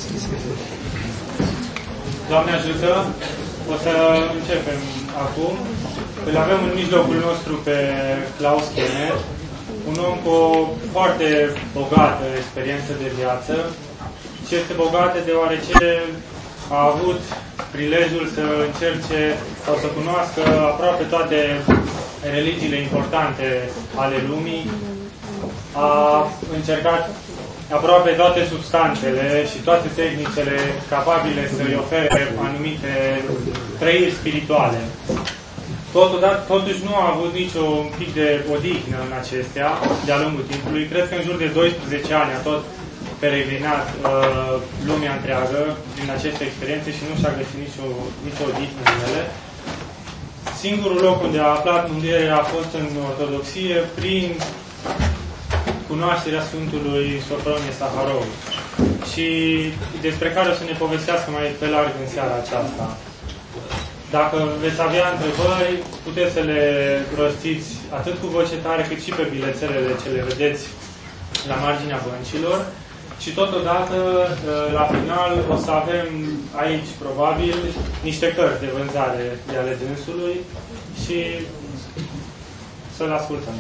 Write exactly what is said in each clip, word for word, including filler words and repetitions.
Doamne ajută, o să începem acum. Îl avem în mijlocul nostru pe Klaus Kenner, un om cu o foarte bogată experiență de viață și este bogată deoarece a avut prilejul să încerce sau să cunoască aproape toate religiile importante ale lumii. A încercat aproape toate substanțele și toate tehnicele capabile să-i ofere anumite trăiri spirituale. Totodată, totuși nu a avut nicio pic de odihnă în acestea de-a lungul timpului. Cred că în jur de doisprezece ani a tot peregrinat uh, lumea întreagă prin aceste experiențe și nu și-a găsit nicio, nicio odihnă în ele. Singurul loc unde a aflat mântuire a fost în ortodoxie prin cunoașterea Sfântului Sofronie Saharov și despre care o să ne povestească mai pe larg în seara aceasta. Dacă veți avea întrebări, puteți să le rostiți atât cu voce tare cât și pe bilețelele ce le vedeți la marginea băncilor și totodată la final o să avem aici probabil niște cărți de vânzare de ale dânsului și să-l ascultăm.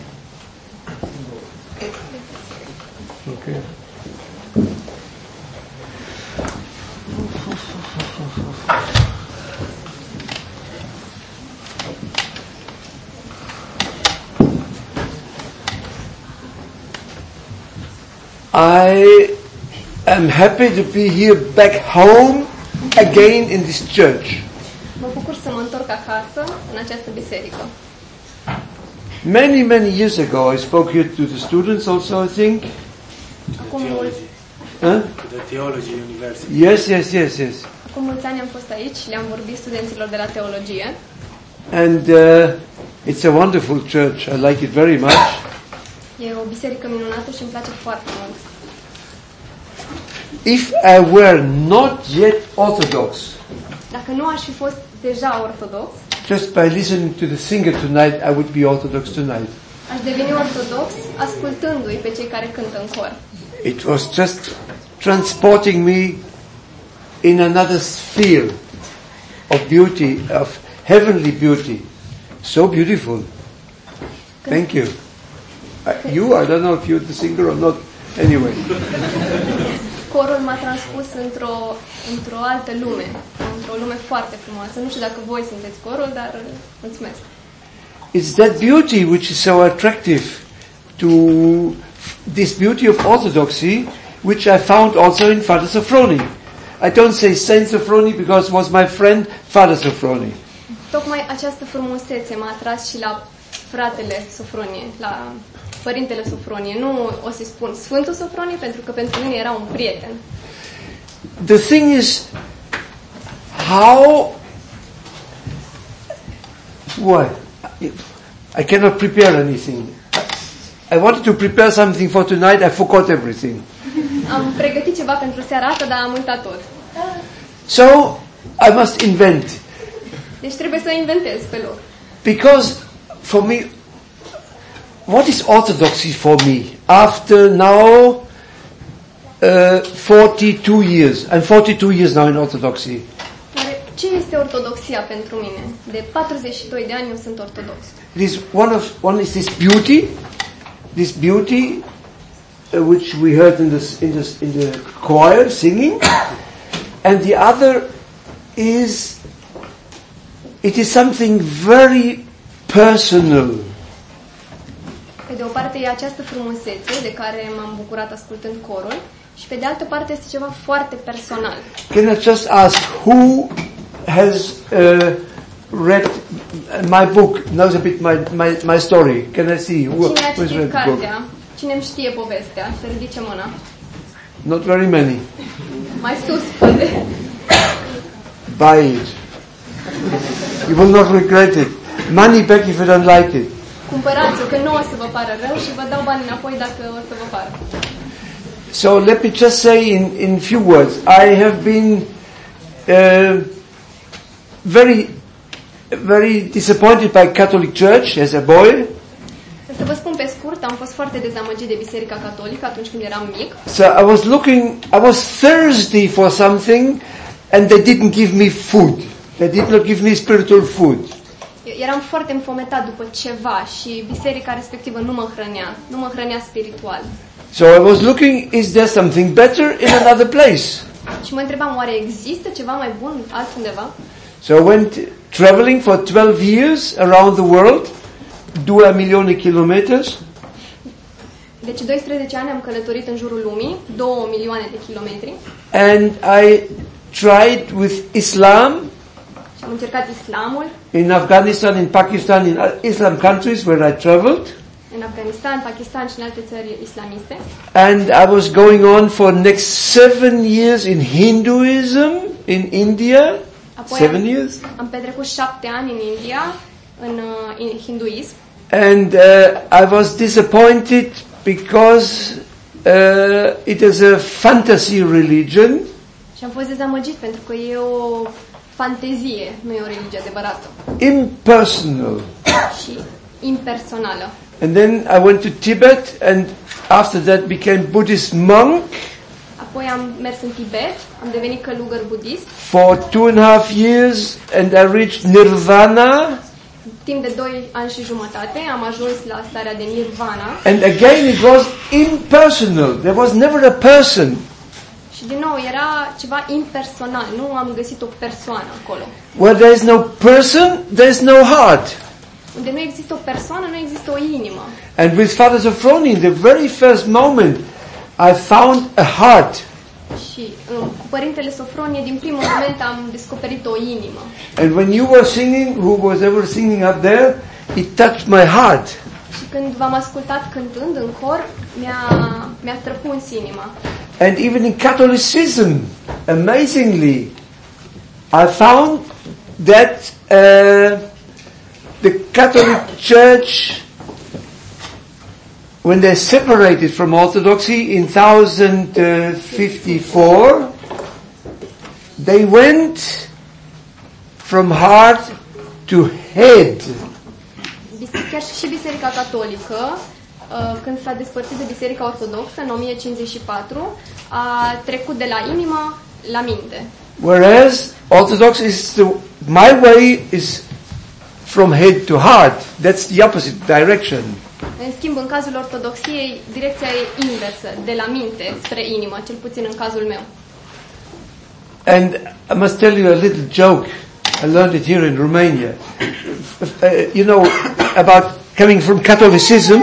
Okay. I am happy to be here back home again in this church. Mă bucur să mă întorc acasă în această biserică. Many, many years ago I spoke here to the students also, I think. Acum mulți, Huh? The Theology University. Yes, yes, yes, yes. acum mulți ani am fost aici și le-am vorbit studenților de la teologie. And uh, it's a wonderful church. I like it very much. E o biserică minunată și îmi place foarte mult. If I were not yet Orthodox, Dacă nu aș fi fost deja ortodox, just by listening to the singer tonight, I would be Orthodox tonight. aș deveni ortodox ascultându-i pe cei care cântă în cor. It was just transporting me in another sphere of beauty, of heavenly beauty. So beautiful. Thank you. Uh, you, I don't know if you're the singer or not. Anyway. Corul m-a transpus într-o, într-o altă lume, într-o lume foarte frumoasă. Nu știu dacă voi sunteți corul, dar mulțumesc. It's that beauty which is so attractive to this beauty of orthodoxy, which I found also in Father Sophrony. I don't say Saint Sophrony because it was my friend Father Sophrony. Tocmai această frumusețe m-a atras și la fratele Sofronie, la părintele Sofronie. Nu o să spun Sfântul Sofronie, pentru că pentru mine era un prieten. The thing is, how, what? I cannot prepare anything. I wanted to prepare something for tonight, I forgot everything. Am pregătit ceva pentru seara asta, dar am uitat tot. So, I must invent. Deci trebuie să inventez pe loc. Because, for me, what is orthodoxy for me? After now, uh, forty-two years. I'm forty-two years now in orthodoxy. Dar ce este ortodoxia pentru mine? De patruzeci și doi de ani eu sunt ortodox. It is one of one is this beauty, this beauty uh, which we heard in this in this in the choir singing, and the other is it is something very personal. Pe de o parte e această frumusețe de care m-am bucurat ascultând corul și pe de altă parte este ceva foarte personal. Can I just ask who has uh, read my book, knows a bit my my, my story? Can I see who Cine a has read citit the book? cartea? Cine îmi știe povestea? Să ridice mâna. Not very many. Mai sus, poate. Buy it. You will not regret it. Money back if you don't like it. Cumpărați-o, că nu o să vă pară rău și vă dau bani înapoi dacă o să vă pară. So let me just say in, in few words, I have been uh, very, very disappointed by Catholic Church as a boy. Să vă spun pe scurt, am am fost foarte dezamăgit de Biserica Catolică atunci când eram mic. So I was looking, I was thirsty for something, and they didn't give me food. They did not give me spiritual food. Eram foarte înfometat după ceva și biserica respectivă nu mă hrănea, nu mă hrănea spiritual. So I was looking, is there something better in another place? Și mă întrebam, oare există ceva mai bun altundeva? So I went traveling for twelve years around the world, două milioane kilometers. Deci doisprezece ani am călătorit în jurul lumii, două milioane de kilometri. And I tried with Islam Și am încercat islamul in Afghanistan, in Pakistan, in Islam countries where I traveled. în Afganistan, Pakistan și în alte țări islamiste. And I was going on for next seven years in Hinduism in India. Apoi Seven am, years. am petrecut șapte ani în India, în, uh, în hinduism. And uh, I was disappointed because uh, it is a fantasy religion. Și am fost dezamăgit pentru că e o fantezie, nu e o religie adevărată. Impersonal. Și impersonală. And then I went to Tibet, and after that became Buddhist monk Apoi am mers în Tibet, am devenit călugăr budist. for two and a half years, and I reached Nirvana. Timp de doi ani și jumătate am ajuns la starea de nirvana. And again it was impersonal. There was never a person. Și din nou era ceva impersonal, nu am găsit o persoană acolo. Where there is no person, there is no heart. Unde nu există o persoană, nu există o inimă. And with Father Sophroni, in the very first moment, I found a heart. Și um, cu Părintele Sofronie, din primul moment am descoperit o inimă. And when you were singing, who was ever singing up there, it touched my heart. Și când v-am ascultat cântând în cor, mi-a, mi-a străpuns inima. And even in Catholicism, amazingly, I found that uh, the Catholic Church, when they separated from Orthodoxy in one thousand fifty-four, they went from heart to head. Chiar și Biserica Catolică, uh, când s-a despărțit de Biserica Ortodoxă în o mie cincizeci și patru, a trecut de la inimă la minte. Whereas Orthodox is the, my way is from head to heart. That's the opposite direction. În schimb, în cazul Ortodoxiei, direcția e inversă, de la minte spre inimă, cel puțin în cazul meu. And I must tell you a little joke. I learned it here in Romania. Uh, you know, about coming from Catholicism,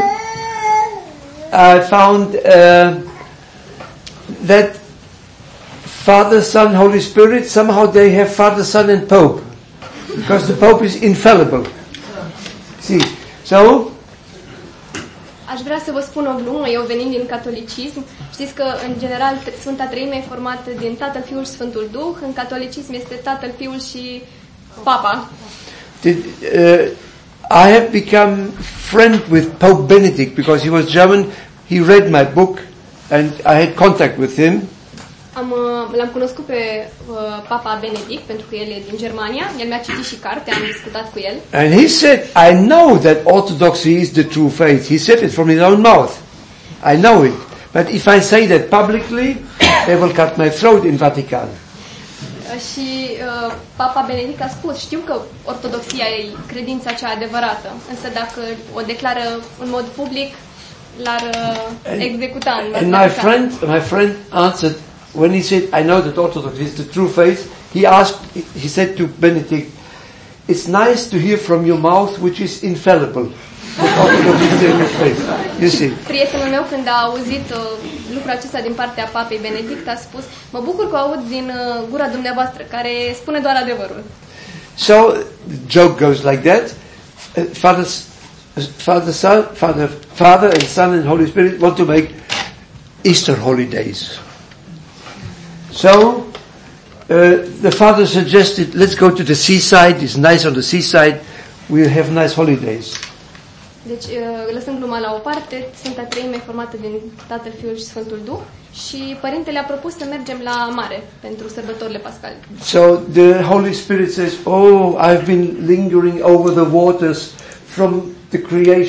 I found uh, that Father, Son, Holy Spirit, somehow they have Father, Son and Pope. Because the Pope is infallible. See, so Aș vrea să vă spun o glumă, eu venind din catolicism, știți că în general Sfânta Treime e formată din Tatăl, Fiul și Sfântul Duh, în catolicism este Tatăl, Fiul și Papa. Did, uh, I have become friend with Pope Benedict because he was German. He read my book and I had contact with him. Am, l-am cunoscut pe uh, Papa Benedict pentru că el e din Germania, el mi-a citit și cartea, am discutat cu el. And he said, I know that Orthodoxy is the true faith. He said it from his own mouth. I know it. But if I say that publicly, they will cut my throat in Vatican. Și uh, Papa Benedict a spus, știu că ortodoxia e credința cea adevărată, însă dacă o declară în mod public, l-ar uh, executa în And my friend, my friend answered, when he said, I know that Orthodoxy is the true faith, he asked, he said to Benedict, it's nice to hear from your mouth which is infallible. Orthodoxy is the true faith. You see. Prietenul meu, când a auzit uh, lucrul acesta din partea Papei Benedict, a spus, mă bucur că o aud din uh, gura dumneavoastră, care spune doar adevărul. So the joke goes like that. Uh, Father, Father, Son, Father, Father and Son and Holy Spirit want to make Easter holidays. So uh, the Father suggested, let's go to the seaside. It's nice on the seaside. We'll have nice holidays. Deci, lăsând gluma la o parte, Sfânta Treime e formată din Tatăl, Fiul și Sfântul Duh și Părintele a propus să mergem la mare pentru sărbătorile pascale. So the Holy Spirit says, oh, I've been lingering over the waters from the creation.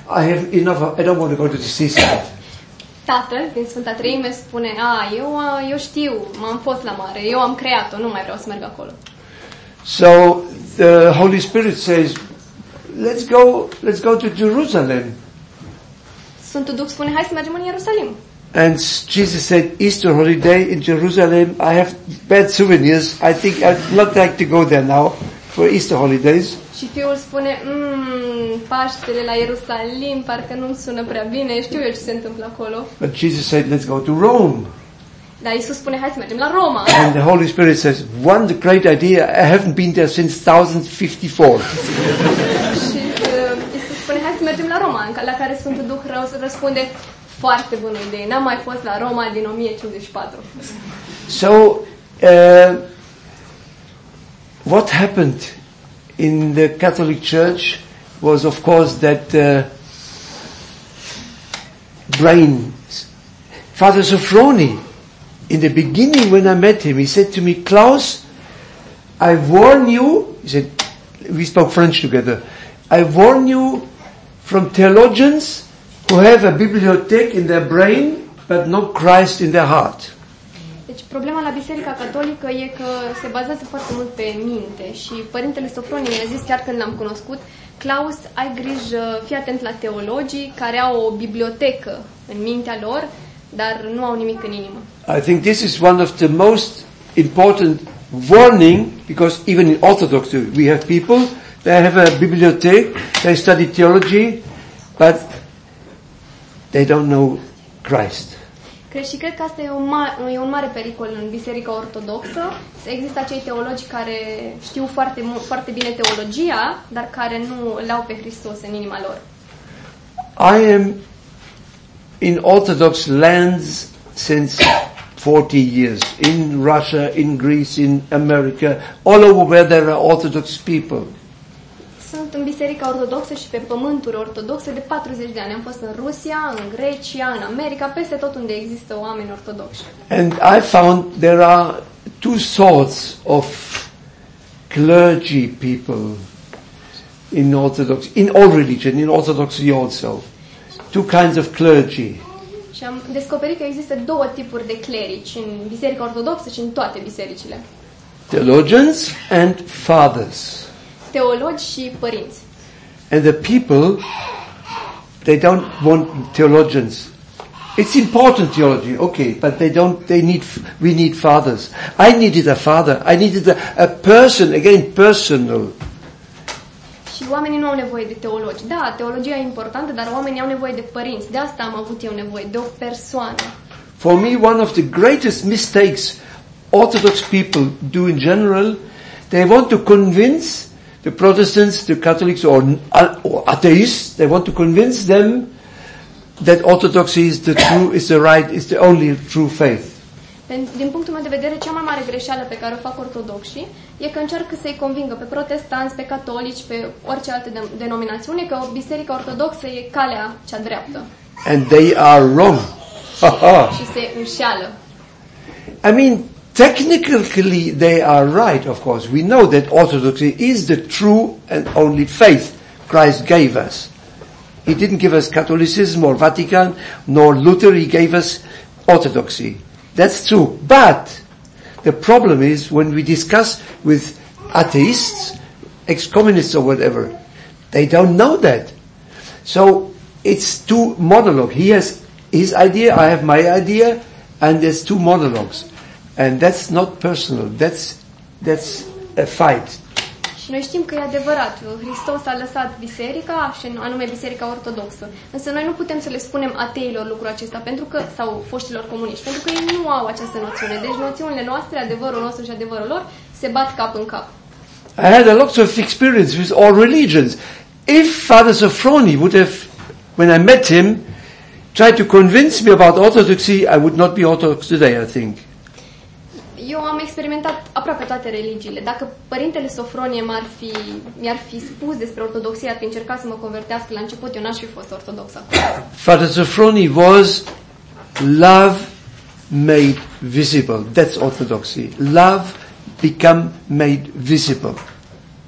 I have enough, I don't want to go to the seaside. Tatăl din Sfânta Treime spune, a, eu, eu știu, m-am fost la mare, eu am creat-o, nu mai vreau să merg acolo. So the Holy Spirit says, let's go, let's go to Jerusalem. Sfântul Duh spune, hai să mergem în Ierusalim. And Jesus said, Easter holiday in Jerusalem, I have bad souvenirs. I think I'd not like to go there now for Easter holidays. Și fiul spune, mmm, Paștele la Ierusalim, parcă nu sună prea bine, știu eu ce se întâmplă acolo. But Jesus said, let's go to Rome. Dar Iisus spune, hai să mergem la Roma. And the Holy Spirit says, one great idea, I haven't been there since one thousand fifty-four. Și uh, Iisus spune, hai să mergem la Roma, la care Sfântul Duh răspunde, foarte bună idee, n-am mai fost la Roma din o mie cincizeci și patru. So, uh, what happened in the Catholic Church was, of course, that uh, brain. Father Sophroni, in the beginning when I met him, he said to me, Klaus, I warn you, he said, we spoke French together, I warn you from theologians who have a bibliothèque in their brain, but not Christ in their heart. Deci problema la Biserica Catolică e că se bazează foarte mult pe minte și Părintele Sofronie mi-a zis chiar când l-am cunoscut, Klaus, ai grijă, fii atent la teologii care au o bibliotecă în mintea lor, dar nu au nimic în inimă. I think this is one of the most important warning, because even in Orthodoxy we have people, they have a bibliothèque, they study theology, but they don't know Christ. Cred și cred că asta e un, ma- e un mare pericol în Biserica Ortodoxă. Există acei teologi care știu foarte, foarte bine teologia, dar care nu l-au pe Hristos în inima lor. I am in Orthodox lands since forty years, in Russia, in Greece, in America, all over where there are Orthodox people. Sunt în Biserica Ortodoxă și pe pământuri ortodoxe de patruzeci de ani. Am fost în Rusia, în Grecia, în America, peste tot unde există oameni ortodoxi. And I found there are two sorts of clergy people in Orthodox, in all religion, in Orthodoxy also. Two kinds of clergy. Și am descoperit că există două tipuri de clerici în Biserica Ortodoxă și în toate bisericile. Theologians and fathers. Teologi și părinți. And the people, they don't want theologians. It's important theology, okay, but they don't, they need, we need fathers. I needed a father. I needed a, a person, again, personal. Și oamenii nu au nevoie de teologi. Da, teologia e importantă, dar oamenii au nevoie de părinți. De asta am avut eu nevoie, de o persoană. For me, one of the greatest mistakes Orthodox people do in general, they want to convince the Protestants, the Catholics, or, or atheists, they want to convince them that Orthodoxy is the true, is the right, is the only true faith. Din punctul meu de vedere, cea mai mare greșeală pe care o fac ortodoxii e că încearcă să-i convingă pe protestanți, pe catolici, pe orice altă denominațiune că Biserica Ortodoxă e calea cea dreaptă. And they are wrong. Și se înșeală. I mean, technically they are right, of course. We know that Orthodoxy is the true and only faith Christ gave us. He didn't give us Catholicism or Vatican, nor Luther, he gave us Orthodoxy. That's true. But the problem is when we discuss with atheists, ex-communists or whatever, they don't know that. So it's two monologues. He has his idea, I have my idea, and there's two monologues. And that's not personal. That's that's a fight. Și noi știm că e adevărat. Hristos a lăsat biserica, și anume Biserica Ortodoxă. Însă noi nu putem să le spunem ateilor lucrul acesta, pentru că, sau foștilor comuniști, pentru că ei nu au această noțiune. Deci noțiunile noastre, adevărul nostru și adevărul lor, se bat cap în cap. I had a lot of experience with all religions. If Father Sophroni would have, when I met him, tried to convince me about Orthodoxy, I would not be Orthodox today, I think. Eu am experimentat aproape toate religiile. Dacă Părintele Sofronie m-ar fi, mi-ar fi spus despre ortodoxie, ar fi încercat să mă convertească la început, eu n-aș fi fost ortodox acum. Father Sophroni was love made visible. That's Orthodoxy. Love become made visible.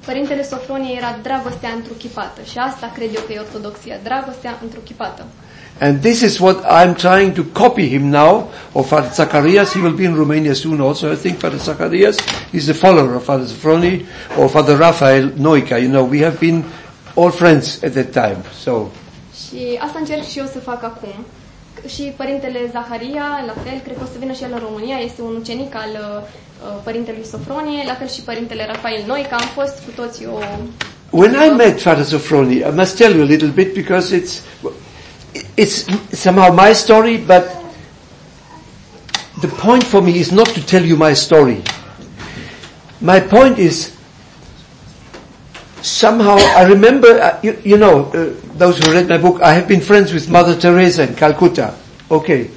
Părintele Sofronie era dragostea întruchipată și asta cred eu că e ortodoxia, dragostea întruchipată. And this is what I'm trying to copy him now, of Father Zacharias. He will be in Romania soon also, I think. Father Zacharias, he's a follower of Father Sofronie, or Father Raphael Noica. You know, we have been all friends at that time. So. Și asta încerc și eu să fac acum. Și Părintele Zaharia, la fel, cred că o să vină și el în România, este un ucenic al uh, Părintelui Sofronie, la fel și Părintele Raphael Noica, am fost cu toții o... When I met Father Sofronie, I must tell you a little bit because it's it's somehow my story, but the point for me is not to tell you my story. My point is somehow I remember, uh, you, you know, uh, those who read my book, I have been friends with Mother Teresa in Calcutta. Okay.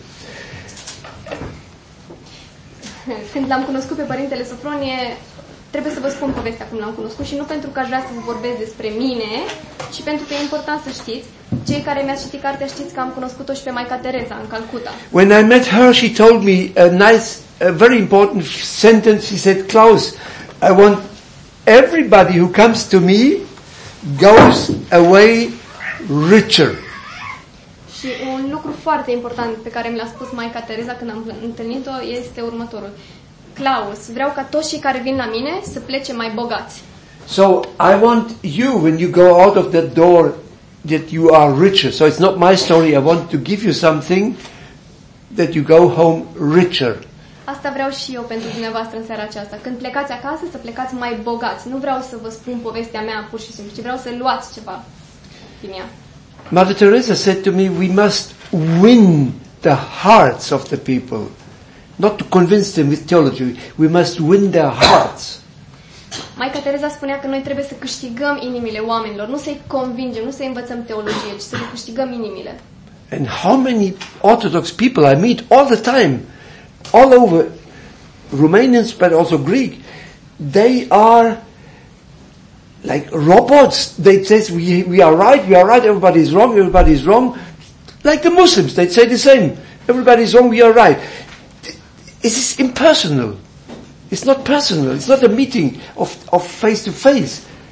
Când l-am cunoscut pe Părintele Sofronie, trebuie să vă spun povestea cum l-am cunoscut și nu pentru că aș vrea să vă vorbesc despre mine, ci pentru că e important să știți. Cei care mi-ați citit cartea știți că am cunoscut-o și pe Maica Teresa în Calcutta. When I met her, she told me a nice, a very important sentence. She said, Klaus, I want everybody who comes to me goes away richer. Și un lucru foarte important pe care mi l-a spus Maica Teresa când am întâlnit-o este următorul. Klaus, vreau ca toți cei care vin la mine să plece mai bogați. So I want you, when you go out of that door, that you are richer. So it's not my story. I want to give you something that you go home richer. Asta vreau și eu pentru dumneavoastră în seara aceasta. Când plecați acasă, să plecați mai bogați. Nu vreau să vă spun povestea mea pur și simplu, ci vreau să luați ceva din ea. Mother Teresa said to me, we must win the hearts of the people. Not to convince them with theology. We must win their hearts. Maica Teresa spunea că noi trebuie să câștigăm inimile oamenilor, nu să-i convingem, nu să-i învățăm teologie, ci să le câștigăm inimile. And how many Orthodox people I meet all the time, all over, Romanians but also Greek, they are like robots. They say we we are right, we are right, everybody is wrong, everybody is wrong. Like the Muslims, they say the same. Everybody is wrong, we are right. It is impersonal. It's not personal. It's not a meeting of of face to face.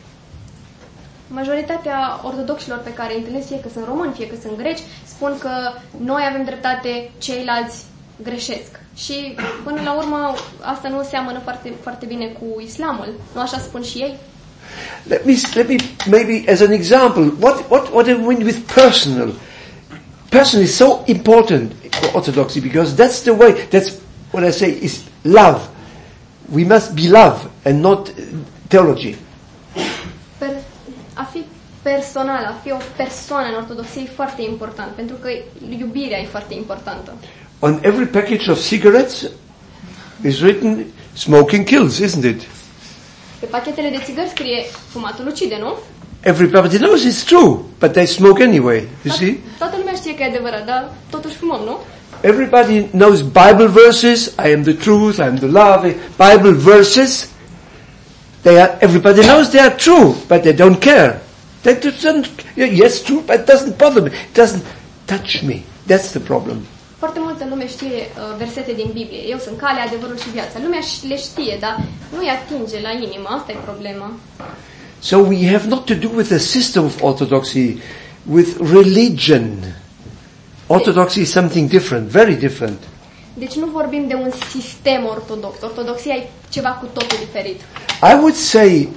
Majoritatea ortodoxilor pe care îi întâlnesc, fie că sunt români, fie că sunt greci, spun că noi avem dreptate, ceilalți greșesc. Și până la urmă asta nu seamănă foarte foarte bine cu islamul. Nu așa spun și ei? Let me let me maybe as an example, what what what do we mean with personal? Personal is so important for orthodoxy because that's the way, that's what I say is love. We must be love and not theology. Per, a fi personal, a fi o persoană în ortodoxie e foarte important, pentru că iubirea e foarte importantă. On every package of cigarettes is written smoking kills, isn't it? Pe pachetele de țigări scrie fumatul ucide, nu? Everybody knows it's true, but they smoke anyway, you see? Toată lumea știe că e adevărat, dar totuși fumăm, nu? Everybody knows Bible verses. I am the truth, I am the love. Bible verses. They are, everybody knows they are true, but they don't care. They doesn't, yes, true, but it doesn't bother me. It doesn't touch me. That's the problem. Foarte multă lume știe uh, versete din Biblie. Eu sunt calea, adevărul și viața. Lumea le știe, dar nu-i atinge la inimă. Asta e problema. So we have not to do with the system of orthodoxy, with religion. Orthodoxy is something different, very different. Deci nu vorbim de un sistem ortodox. Ortodoxia e ceva cu totul diferit. I would say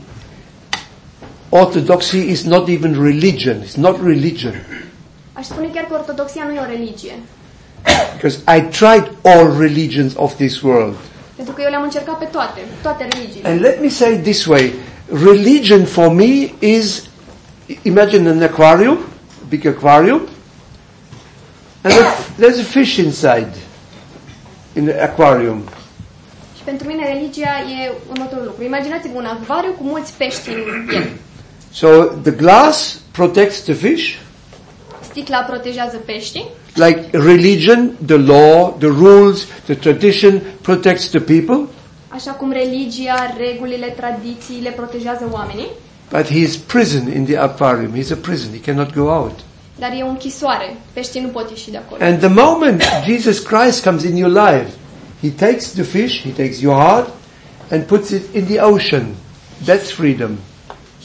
orthodoxy is not even religion. It's not religion. Aș spune chiar că ortodoxia nu e o religie. Because I tried all religions of this world. Pentru că eu le-am încercat pe toate, toate religiile. And let me say it this way, religion for me is, imagine an aquarium, a big aquarium, and there's a fish inside, in the aquarium. Și pentru mine religia e următorul lucru. Imaginați-vă un acvariu cu mulți pești în el. So the glass protects the fish. Sticla protejează peștii. Like religion, the law, the rules, the tradition protects the people. Așa cum religia, regulile, tradițiile protejează oamenii. But he is prison in the aquarium. He is a prison. He cannot go out. Dar e o închisoare. Peștii nu pot ieși de acolo. And the moment Jesus Christ comes in your life, he takes the fish, he takes your heart and puts it in the ocean. That's freedom.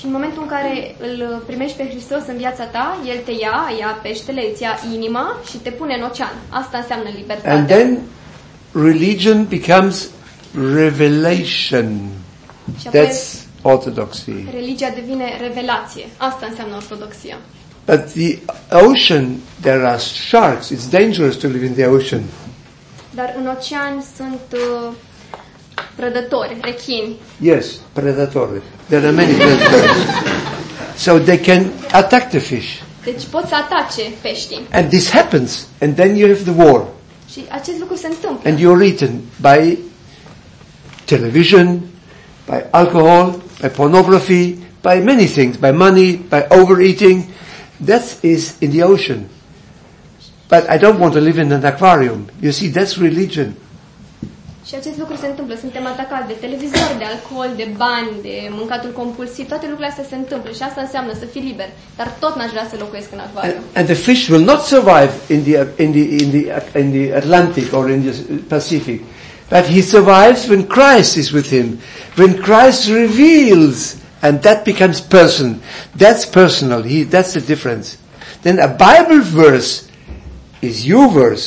Și în momentul în care îl primești pe Hristos în viața ta, El te ia, ia peștele, îți ia inima și te pune în ocean. Asta înseamnă libertate. And then religion becomes revelation. Și apoi That's orthodoxy. religia devine revelație. Asta înseamnă ortodoxia. But the ocean, there are sharks. It's dangerous to live in the ocean. Dar în ocean sunt uh, prădători, rechini. Yes, predatori. There are many predators. So they can attack the fish. Deci pot să atace peștii. And this happens. And then you have the war. Și acest lucru se întâmplă. And you're eaten by television, by alcohol, by pornography, by many things, by money, by overeating. That is in the ocean. But I don't want to live in an aquarium. You see, that's religion. Și acest lucru se întâmplă. Suntem atacați de televizor, de alcool, de bani, de mâncatul compulsiv. Toate lucrurile astea se întâmplă și asta înseamnă să fii liber. Dar tot n-aș vrea să locuiesc în acvariu. And, and the fish will not survive in the, in, the, in, the, in the Atlantic or in the Pacific. But he survives when Christ is with him. When Christ reveals, and that becomes person. That's personal. He, that's the difference. Then a Bible verse is your verse.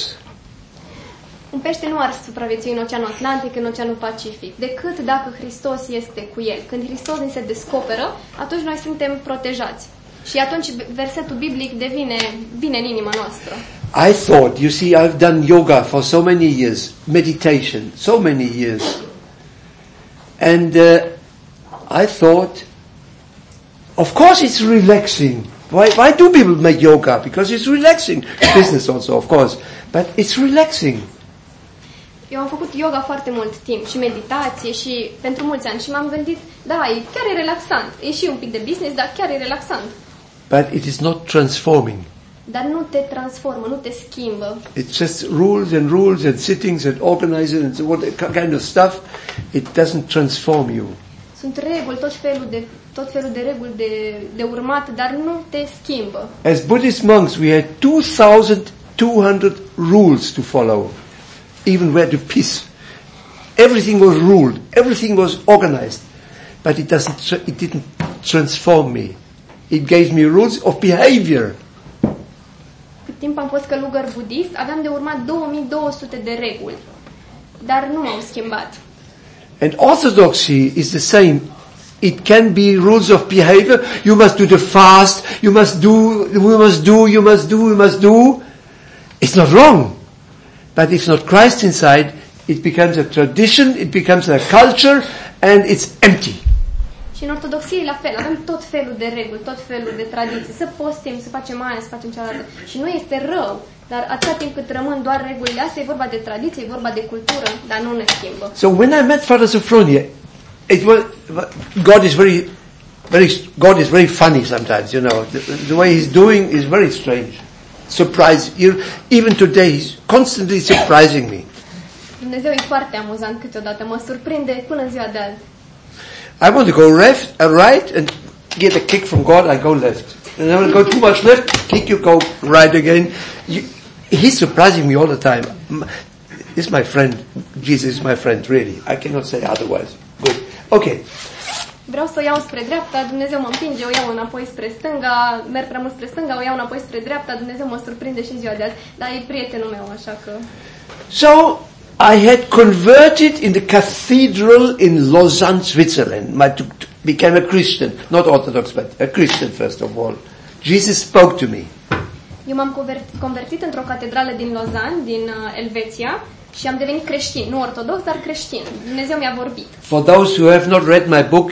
Un pește nu ar supraviețui în Oceanul Atlantic, în Oceanul Pacific, decât dacă Hristos este cu el. Când Hristos ni se descoperă, atunci noi suntem protejați. Și atunci versetul biblic devine, vine în inima noastră. I thought, you see, I've done yoga for so many years, meditation, so many years. And uh, I thought, of course it's relaxing. Why, why do people make yoga? Because it's relaxing. Business also, of course. But it's relaxing. Eu am făcut yoga foarte mult timp și meditație și pentru mulți ani și m-am gândit, da, e chiar e relaxant. E și un pic de business, dar chiar e relaxant. But it is not transforming. Dar nu te transformă, nu te schimbă. It's just rules and rules and sittings and organizing and what kind of stuff. It doesn't transform you. Sunt reguli, tot felul de tot felul de reguli de, de urmat, dar nu te schimbă. As Buddhist monks, we had two thousand two hundred rules to follow, even where to piss. Everything was ruled, everything was organized, but it doesn't. Tra- it didn't transform me. It gave me rules of behavior. Cât timp am fost călugăr budist, aveam de urmat două mii două sute de reguli, dar nu m-au schimbat. And orthodoxy is the same. It can be rules of behavior. You must do the fast. You must do. You must do. You must do. You must do. It's not wrong, but if not Christ inside, it becomes a tradition. It becomes a culture, and it's empty. Și în ortodoxie la fel, avem tot felul de reguli, tot felul de tradiții, să postim, să facem aia, să facem cealaltă. Și nu este rău, dar atâta timp cât rămân doar regulile astea, e vorba de tradiție, e vorba de cultură, dar nu ne schimbă. So when I met Father Sophronia, it was, God is very, very, God is very funny sometimes, you know. The, the way he's doing is very strange. Surprise, even today he's constantly surprising me. Dumnezeu e foarte amuzant câteodată, mă surprinde până în ziua de azi. I want to go left and right and get a kick from God, I go left. And I want to go too much left, kick you, go right again. You, he's surprising me all the time. He's my friend. Jesus is my friend, really. I cannot say otherwise. Good. Okay. Vreau să o iau spre dreapta, Dumnezeu mă împinge, o iau înapoi spre stânga, merg prea mult spre stânga, o iau înapoi spre dreapta, Dumnezeu mă surprinde și în ziua de azi, dar e prietenul meu, așa că... So, I had converted in the cathedral in Lausanne, Switzerland. I became a Christian, not Orthodox, but a Christian first of all. Jesus spoke to me. Eu m-am convertit într-o catedrală din Lausanne, din uh, Elveția, și am devenit creștin, nu ortodox, dar creștin. Dumnezeu mi-a vorbit. For those who have not read my book,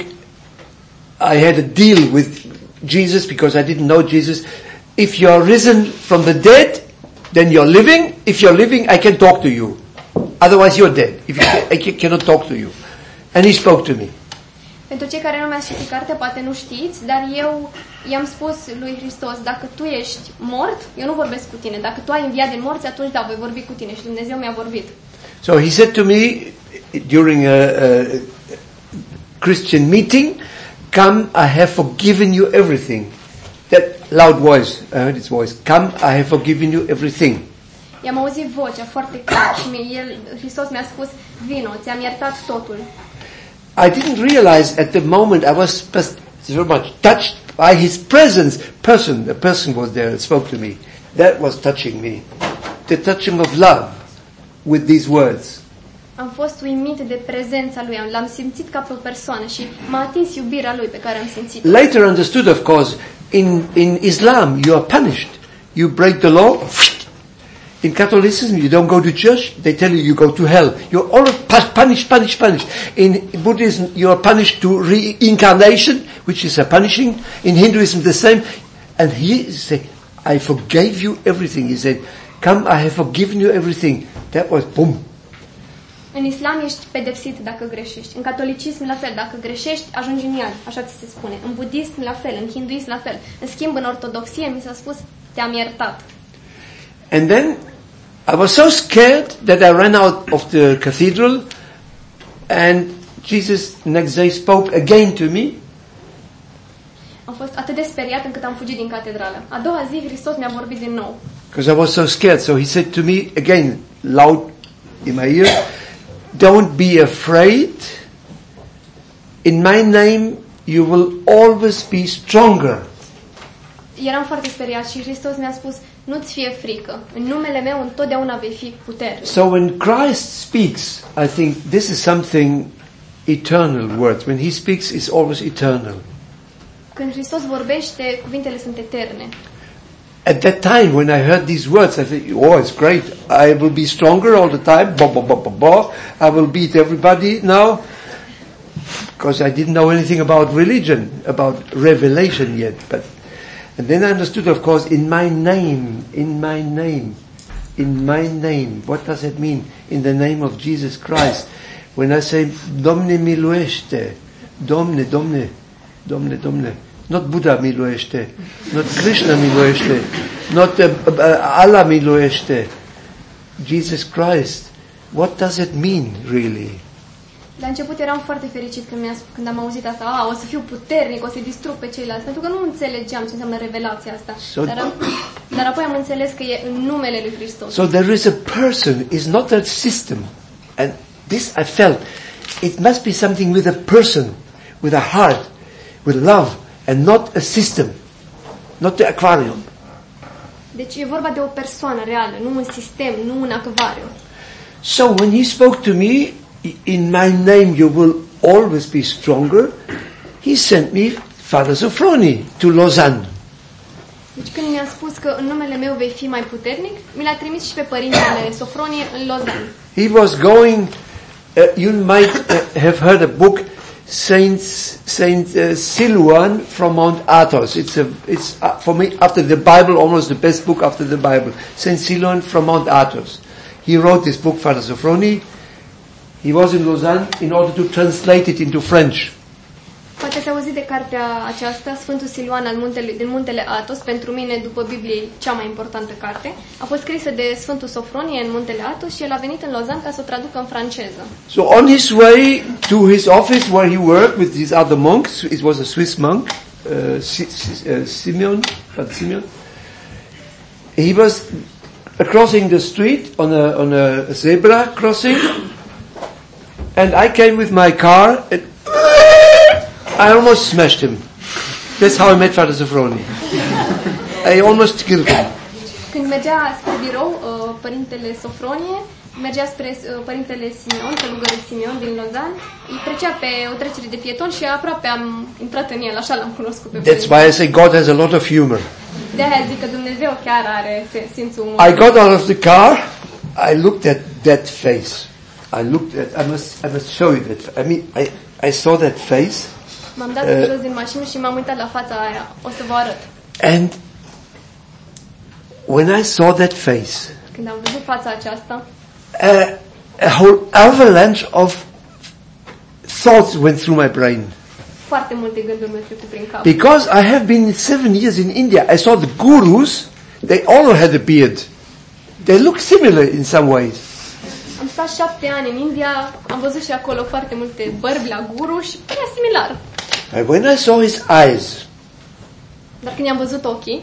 I had a deal with Jesus because I didn't know Jesus. If you are risen from the dead, then you're living. If you're living, I can talk to you. Otherwise, you're dead. If you can, I cannot talk to you. And he spoke to me. Pentru cei care nu mi-ați citit cartea, poate nu știți, dar eu i-am spus lui Hristos, dacă tu ești mort, eu nu vorbesc cu tine. Dacă tu ai înviat din morți, atunci da, voi vorbi cu tine. Și Dumnezeu mi-a vorbit. So he said to me during a, a Christian meeting, "Come, I have forgiven you everything." That loud voice, I heard his voice. "Come, I have forgiven you everything." I-am auzit vocea foarte clar și el, Hristos mi-a spus, vino, ți-am iertat totul. I didn't realize at the moment I was so much touched by his presence. Person, a person was there and spoke to me. That was touching me. The touching of love with these words. Am fost uimit de prezența lui, l-am simțit ca pe o persoană și m-a atins iubirea lui pe care am simțit-o. Later understood, of course, in, in Islam you are punished. You break the law. In Catholicism you don't go to church, they tell you you go to hell. You're always punished, punished, punished. In Buddhism you are punished to reincarnation, which is a punishing. In Hinduism the same. And he said, I forgave you everything. He said, come, I have forgiven you everything. That was boom. În islam ești pedepsit dacă greșești. În catolicism la fel, dacă greșești, ajungi în iad, așa ți se spune. În budism la fel, în hinduism la fel. În schimb, în ortodoxie mi s-a spus, te-am iertat. And then I was so scared that I ran out of the cathedral, and Jesus next day spoke again to me. Am fost atât de speriat încât am fugit din catedrală. A doua zi Hristos mi-a vorbit din nou. Because I was so scared, so he said to me again, loud in my ear, don't be afraid. In my name you will always be stronger. Eram foarte speriat și Hristos mi-a spus, nu-ți fie frică. În numele meu întotdeauna vei fi puternic. So when Christ speaks, I think this is something eternal words. When he speaks, it's always eternal. Când Hristos vorbește, cuvintele sunt eterne. At that time, when I heard these words, I thought, oh, it's great. I will be stronger all the time. Bah, bah, bah, bah, bah. I will beat everybody now. Because I didn't know anything about religion, about revelation yet. But and then I understood, of course, in my name, in my name, in my name. What does it mean? In the name of Jesus Christ. When I say, Domne miluiește, Domne, Domne, Domne, Domne. Not Buddha miluiește, not Krishna miluiește, not uh, uh, Allah miluiește. Jesus Christ. What does it mean, really? La început eram foarte fericit când, mi-a, când am auzit asta. A, o să fiu puternic, o să distrug pe ceilalți. Pentru că nu înțelegeam ce înseamnă revelația asta. So, dar, am, dar apoi am înțeles că e în numele lui Hristos. So there is a person, it's not a system. And this I felt, it must be something with a person, with a heart, with love, and not a system, not the aquarium. Deci e vorba de o persoană reală, nu un sistem, nu un acvariu. So when he spoke to me, in my name you will always be stronger, he sent me Father Sophroni to Lausanne. Deci când mi-a spus că în numele meu vei fi mai puternic, mi l-a trimis și pe părintele Sofronie în Lausanne. He was going, uh, you might uh, have heard a book, Saint Saint uh, Siluan from Mount Athos. It's a, it's uh, for me after the Bible almost the best book after the Bible. Saint Siluan from Mount Athos. He wrote this book, Father Sophroni. He was in Lausanne in order to translate it into French. Poate ați auzit de cartea aceasta, Sfântul Siluan al muntele, din muntele Athos, pentru mine, după Biblie, cea mai importantă carte. A fost scrisă de Sfântul Sofronie în muntele Athos și el a venit în Lausanne ca să o traducă în franceză. So on his way to his office where he worked with these other monks, it was a Swiss monk, uh, Si- Si- uh, Simeon, Father Simeon. He was crossing the street on a on a zebra crossing, and I came with my car and I almost smashed him. That's how I met Father Sophroni. I almost killed him. Când mergea spre birou, uh, părintele Sofronie mergea spre uh, părintele Simeon, călugărul Simeon din Lausanne, îi trecea pe o trecere de pieton și aproape am intrat în el, așa l-am cunoscut pe That's why I say God has a lot of humor. De-aia zic că Dumnezeu chiar are simțul umor. I got out of the car, I looked at that face. I looked at, I must, I must show you that. I mean, I, I saw that face. M-am dat uh, jos din mașină și m-am uitat la fața aia. O să vă arăt. And when I saw that face, Când am văzut fața aceasta, uh, a whole avalanche of thoughts went through my brain. foarte multe gânduri mi-au trecut prin cap. Because I have been seven years in India, I saw the gurus, they all had a beard. They look similar in some ways. Am stat șapte ani în India, am văzut și acolo foarte multe bărbi la guru și părea similar. And when I saw his eyes, Dar când i-am văzut ochii,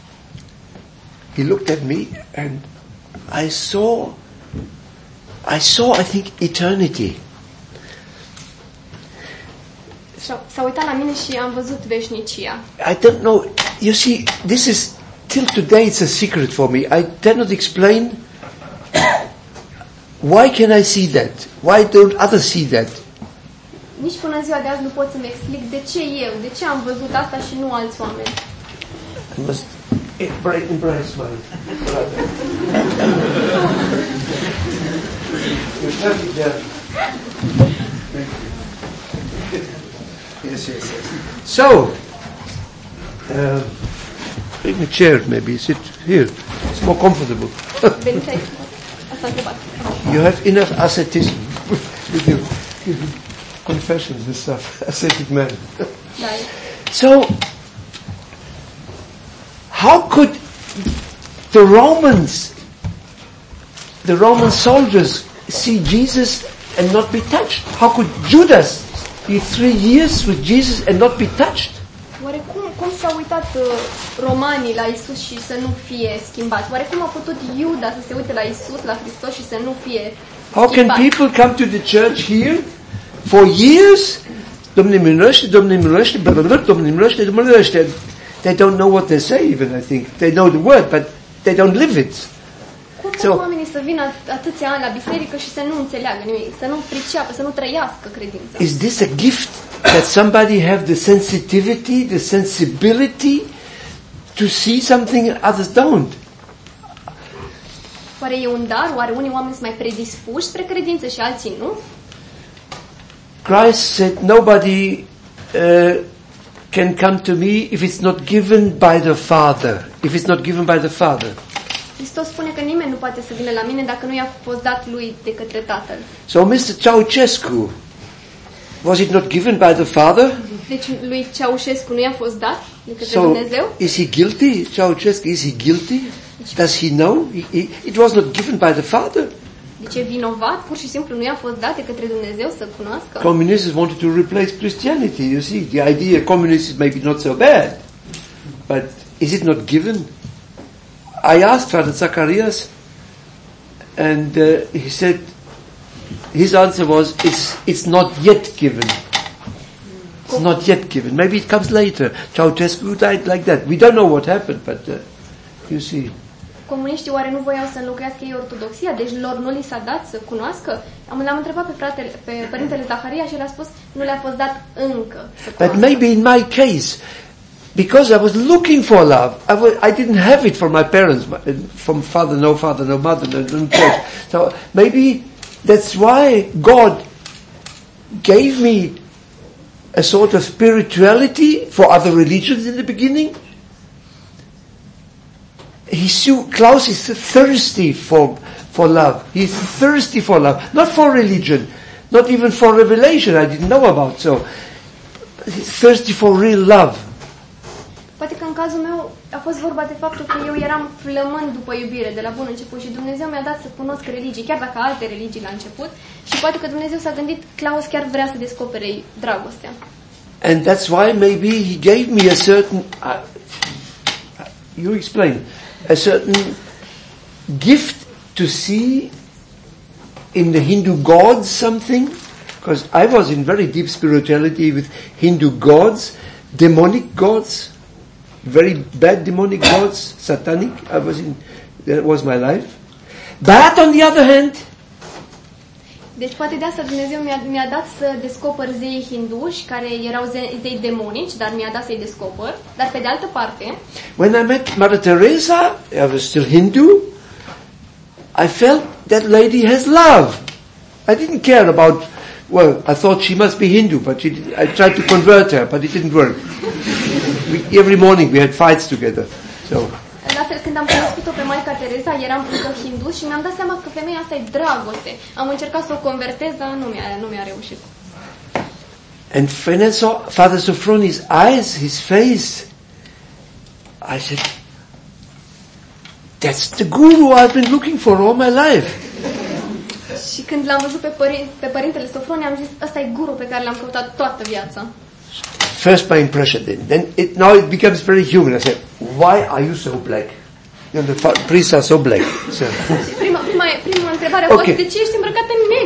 he looked at me and I saw, I saw, I think, eternity. S-a, s-a uitat la mine și am văzut veșnicia. I don't know. You see, this is, till today it's a secret for me. I cannot explain why can I see that? Why don't others see that? Nici până ziua de azi nu pot să-mi explic de ce eu, de ce am văzut asta și nu alți oameni. I must embrace my brother. You're happy there. Yes, yes, yes. So, uh, bring a chair maybe, sit here. It's more comfortable. Veniți aici. Asta a întrebat. You have enough asceticism with your confessions and stuff. Ascetic man. Da. So, how could the Romans, the Roman soldiers see Jesus and not be touched? How could Judas be three years with Jesus and not be touched? Oare cum, cum s-au uitat uh, romanii la Isus și să nu fie schimbați? Oare cum a putut Iuda să se uite la Isus, la Hristos și să nu fie schimbat? How can people come to the church here for years? Domnul miluiește, Domnul miluiește, blablabla, Domnul miluiește, Domnul miluiește. They don't know what they say even, I think. They know the word, but they don't live it. Cum pot So- oamenii să vină at- atâția ani la biserică și să nu înțeleagă nimic, să nu priceapă, să nu trăiască credința? Is this a gift that somebody have the sensitivity, the sensibility to see something others don't? Oare e un dar? Oare unii oameni sunt mai predispuși spre credință și alții nu? Christ said nobody uh, can come to me if it's not given by the Father. If it's not given by the Father. Hristos spune că nimeni nu poate să vină la mine dacă nu i-a fost dat lui de către Tatăl. So mister Ceausescu, was it not given by the Father? Deci lui Ceaușescu nu i-a fost dat de către So Dumnezeu? is he guilty? Ceausescu, is he guilty? Does he know? He, he, it was not given by the Father. Deci e vinovat? Pur și simplu nu i-a fost dat de către Dumnezeu să cunoască? Communists wanted to replace Christianity. You see, the idea communists is maybe not so bad, but is it not given? I asked Father Zacharias, and uh, he said, his answer was, it's, it's not yet given. It's not yet given. Maybe it comes later. Ceausescu died like that. We don't know what happened, but uh, you see. Comuniștii oare nu voiau să înlocuiască ei ortodoxia? Deci lor nu li s-a dat să cunoască? Am, l-am întrebat pe fratele, pe părintele Zaharia și el a spus nu le-a fost dat încă să But cunoască. maybe in my case, because I was looking for love, I, was, I didn't have it from my parents, my- from father, no father, no mother, no, no church. So maybe that's why God gave me a sort of spirituality for other religions in the beginning. He saw, Klaus is thirsty for, for love. He's thirsty for love. Not for religion. Not even for revelation I didn't know about. So, he's thirsty for real love. Poate că în cazul meu a fost vorba de faptul că eu eram flămând după iubire de la bun început și Dumnezeu mi-a dat să cunosc religii, chiar dacă alte religii la început, și poate că Dumnezeu s-a gândit, Klaus chiar vrea să descopere dragostea. And that's why maybe he gave me a certain, uh, you explain, a certain gift to see in the Hindu gods something, because I was in very deep spirituality with Hindu gods, demonic gods, very bad demonic gods, satanic. I was in, that was my life. But on the other hand, Deci poate de asta Dumnezeu mi-a, mi-a dat să descoper zeii hinduși, care erau ze- zei demonici, dar mi-a dat să-i descoper. Dar pe de altă parte, when I met Mother Teresa, I was still Hindu, I felt that lady has love. I didn't care about, well, I thought she must be Hindu, but she, I tried to convert her, but it didn't work. We, every morning we had fights together. So, la fel, când am cunoscut-o pe Maica Teresa, eram încă hindus și mi-am dat seama că femeia asta e dragoste. Am încercat să o convertez, dar nu mi-a, nu mi-a reușit. and when I saw Father Sophroni's eyes, his face, I said, that's the guru I've been looking for all my life. Și când l-am văzut pe, părin- pe părintele Sofroni, am zis, ăsta e guru pe care l-am căutat toată viața. First my impression, then, then it, now it becomes very human. I said, why are you so black? You know, the fa- priests are so black. So, Prima, prima, prima întrebare a Ok. fost, de ce ești îmbrăcat în negru?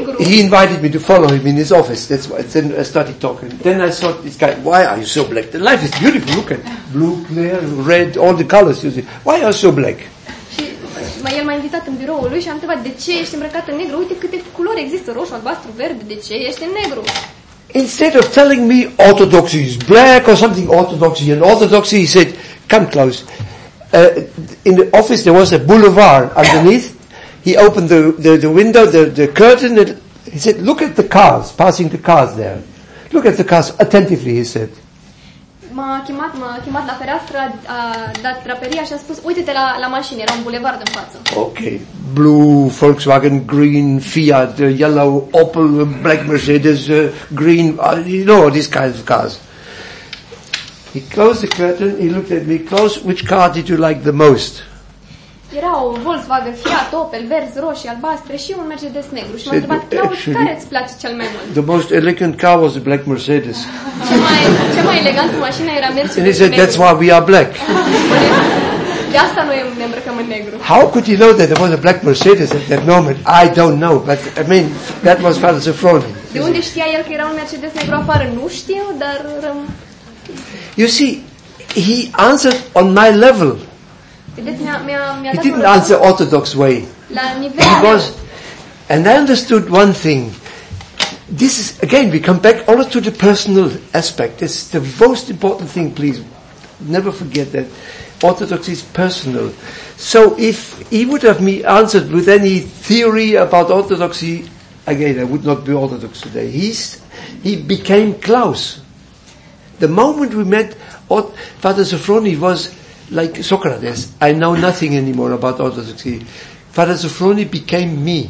negru. he invited me to follow him in his office. That's why. Then I started talking. Then I saw this guy. Why are you so black? The life is beautiful. Look at blue, clear, red, all the colors. You see. Why are you so black? Și mai el m-a invitat în biroul lui și am întrebat de ce ești îmbrăcat în negru? Uite câte culori există, roșu, albastru, verde, de ce ești în negru? Instead of telling me orthodoxy is black or something orthodoxy and orthodoxy, he said, come Klaus. Uh, in the office there was a boulevard underneath. He opened the, the, the window, the, the curtain, and he said, look at the cars, passing the cars there. Look at the cars attentively, he said. M-a chemat, m-a chemat la fereastră, a dat draperia și a spus, uite-te la, la mașini, era un bulevard în față. Okay, blue, Volkswagen, green, Fiat, uh, yellow, Opel, uh, black Mercedes, uh, green, uh, you know, these kinds of cars. He closed the curtain, he looked at me, Klaus, which car did you like the most? Era o Volkswagen, Fiat, Opel, verzi, roșii, albastre și un Mercedes negru. Și m-a întrebat, Klaus, care îți place cel mai mult? The most elegant car was a black Mercedes. Cea mai, cea mai elegantă mașină era Mercedes And he said, negru. that's why we are black. De asta noi ne îmbrăcăm în negru. How could he know that there was a black Mercedes at that moment? I don't know, but I mean, that was Father Sophrony. De unde știa el că era un Mercedes negru afară? Nu știu, dar răm... You see, he answered on my level. Vedeți, mi-a, mi-a, mi-a He dat didn't un answer orthodox way. la nivelul He meu. was, and I understood one thing. This is, again, we come back always to the personal aspect. It's the most important thing, please. Never forget that. Orthodoxy is personal. So if he would have me answered with any theory about orthodoxy, again, I would not be orthodox today. He's, he became Klaus. The moment we met, Father Sophrony was like Socrates. I know nothing anymore about orthodoxy. Father Sophrony became me.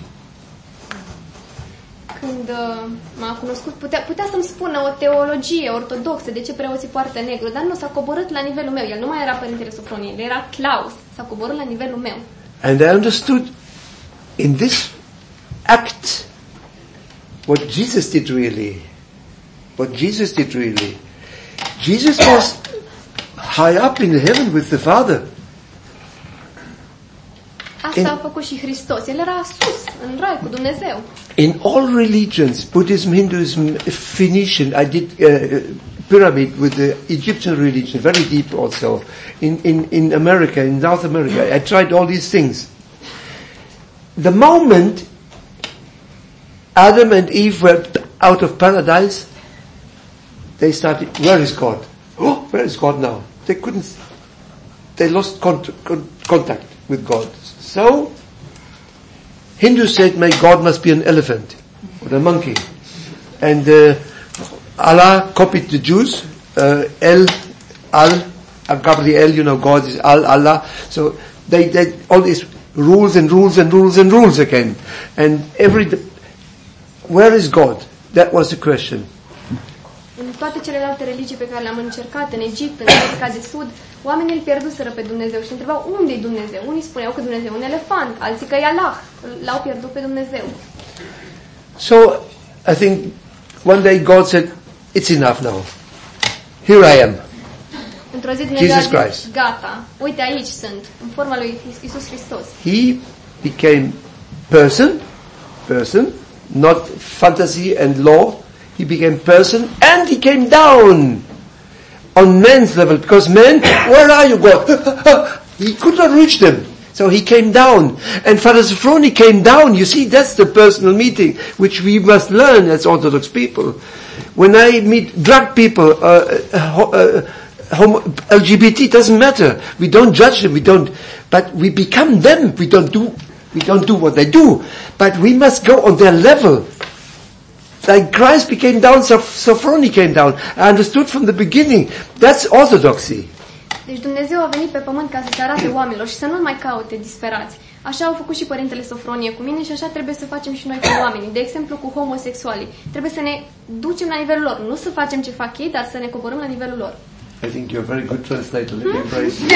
Când uh, m-a cunoscut, putea, putea să-mi spună o teologie ortodoxă de ce preoții poartă negru, dar nu, s-a coborât la nivelul meu. El nu mai era Părintele Sofronie, el era Klaus. S-a coborât la nivelul meu. And I understood in this act what Jesus did really. What Jesus did really. Jesus was high up in heaven with the Father. Asta In- a făcut și Hristos. El era sus, în rai cu Dumnezeu. In all religions, Buddhism, Hinduism, Phoenician, I did uh, pyramid with the Egyptian religion, very deep also. In, in, in America, in South America, I tried all these things. The moment Adam and Eve were out of paradise, they started, where is God? Oh, where is God now? They couldn't, they lost cont- con- contact with God. So, Hindus said, my God must be an elephant or a monkey. And uh, Allah copied the Jews, uh, El, Al, Gabriel, you know, God is Al, Allah. So they, they, all these rules and rules and rules and rules again. And every, where is God? That was the question. În toate celelalte religii pe care le-am încercat, în Egipt, în America de Sud, oamenii îl pierduseră pe Dumnezeu și întrebau unde e Dumnezeu. Unii spuneau că Dumnezeu e un elefant, alții că e Allah. L-au pierdut pe Dumnezeu. So I think one day God said, it's enough now. Here I am. Într-o zi Dumnezeu Jesus a zis, Christ. gata, uite aici sunt, în forma lui Iisus Hristos. He became person, person, not fantasy and law. He became person and he came down on man's level because men, where are you God? He could not reach them. So he came down and Father Sophrony came down. You see, that's the personal meeting which we must learn as Orthodox people. When I meet drug people, uh, uh, homo, L G B T, doesn't matter. We don't judge them, we don't, but we become them. We don't do, we don't do what they do, but we must go on their level. Like Christ became down, Sophrony came down. I understood from the beginning. That's orthodoxy. Deci Dumnezeu a venit pe pământ ca să se arate oamenilor și să nu mai caute disperați. Așa au făcut și Părintele Sofronie cu mine și așa trebuie să facem și noi cu oamenii. De exemplu, cu homosexualii. Trebuie să ne ducem la nivelul lor. Nu să facem ce fac ei, dar să ne coborâm la nivelul lor. I think you're a very good translator. Let me embrace you.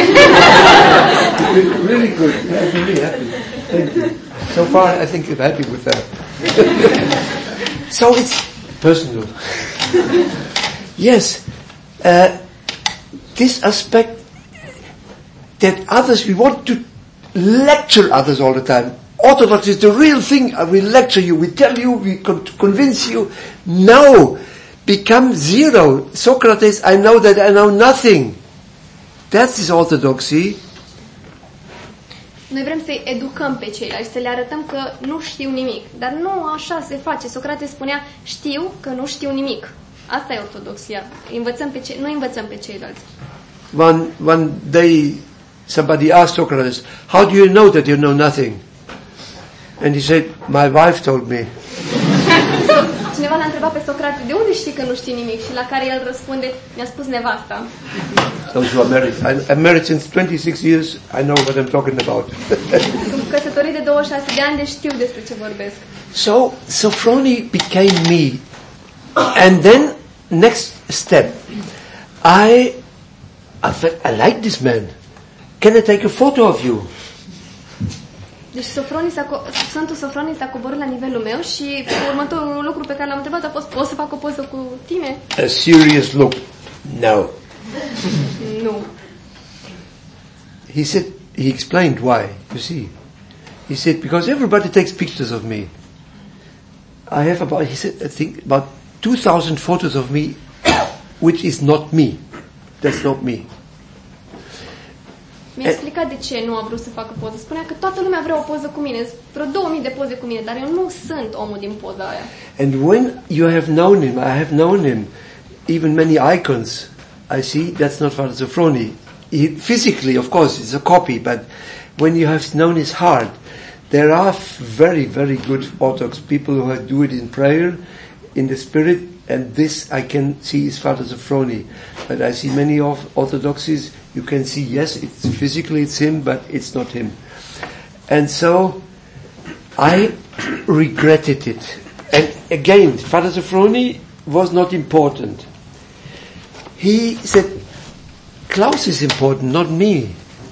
Really good. I'm really happy. Thank you. So far, I think you're happy with that. So it's personal. Yes. Uh, this aspect that others, we want to lecture others all the time. Orthodox is the real thing. I will lecture you, we tell you, we con- convince you. No. Become zero. Socrates, I know that I know nothing. That's his orthodoxy. Noi vrem să-i educăm pe ceilalți, să le arătăm că nu știu nimic. Dar nu așa se face. Socrate spunea, știu că nu știu nimic. Asta e ortodoxia. Învățăm pe ce- noi învățăm pe ceilalți. One, one day, somebody asked Socrates, how do you know that you know nothing? And he said, my wife told me. Cineva l-a întrebat pe Socrate, de unde știi că nu știi nimic? Și la care el răspunde, mi-a spus nevasta. Those who are married. I, I'm married since twenty-six years. I know what I'm talking about. Sunt căsătorit de douăzeci și șase de ani, deci știu despre ce vorbesc. So, Sophroni became me. And then, next step. I, I felt, I like this man. Can I take a photo of you? Deci Sofronie s-a co- Sfântul Sofronie s-a coborât la nivelul meu și următorul lucru pe care l-am întrebat a fost, poți să fac o poză cu tine? A serious look. No. Nu. He said, he explained why, you see. He said, because everybody takes pictures of me. I have about, he said, I think about two thousand photos of me, which is not me. That's not me. Mi-a explicat de ce nu a vrut să facă poză. Spunea că toată lumea vrea o poză cu mine, vreo două mii de poze cu mine, dar eu nu sunt omul din poza aia. And when you have known him, I have known him, even many icons, I see, that's not Father Sophroni. He, physically, of course, it's a copy, but when you have known his heart, there are very, very good Orthodox people who do it in prayer, in the spirit, and this I can see is Father Sophroni. But I see many of Orthodoxies, you can see, yes, it's physically it's him, but it's not him. And so, I regretted it. And again, Father Sophroni was not important. He said, Klaus is important, not me.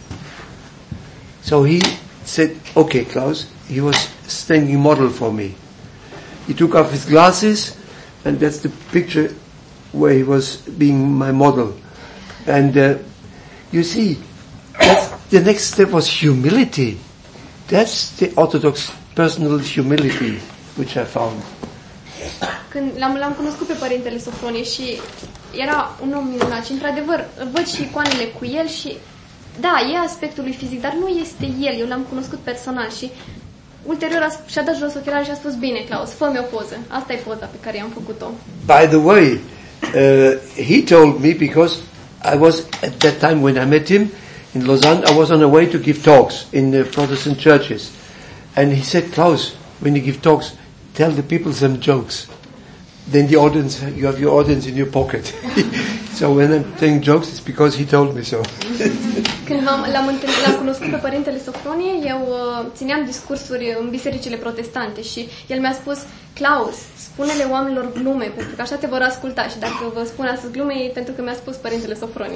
So he said, okay, Klaus, he was standing model for me. He took off his glasses, and that's the picture where he was being my model. And uh, you see, that's, the next step was humility. That's the Orthodox personal humility which I found. Când l-am, l-am cunoscut pe Părintele Sofronie și era un om minunat și într-adevăr văd și icoanele cu el și da, e aspectul lui fizic, dar nu este el, eu l-am cunoscut personal și ulterior a, și-a dat jos ochelari și a spus, bine, Klaus, fă-mi o poză. Asta e poza pe care i-am făcut-o. By the way, uh, he told me, because I was, at that time when I met him in Lausanne, I was on a way to give talks in the Protestant churches. And he said, Klaus, when you give talks, tell the people some jokes. Then the audience, you have your audience in your pocket. So when I'm telling jokes, it's because he told me so. Când l-am, l-am, întâlnit, l-am cunoscut pe Părintele Sofronie, eu uh, țineam discursuri în bisericile protestante și el mi-a spus, Klaus, spune-le oamenilor glume, pentru că așa te vor asculta. Și dacă vă spun astăzi glume, e pentru că mi-a spus Părintele Sofronie.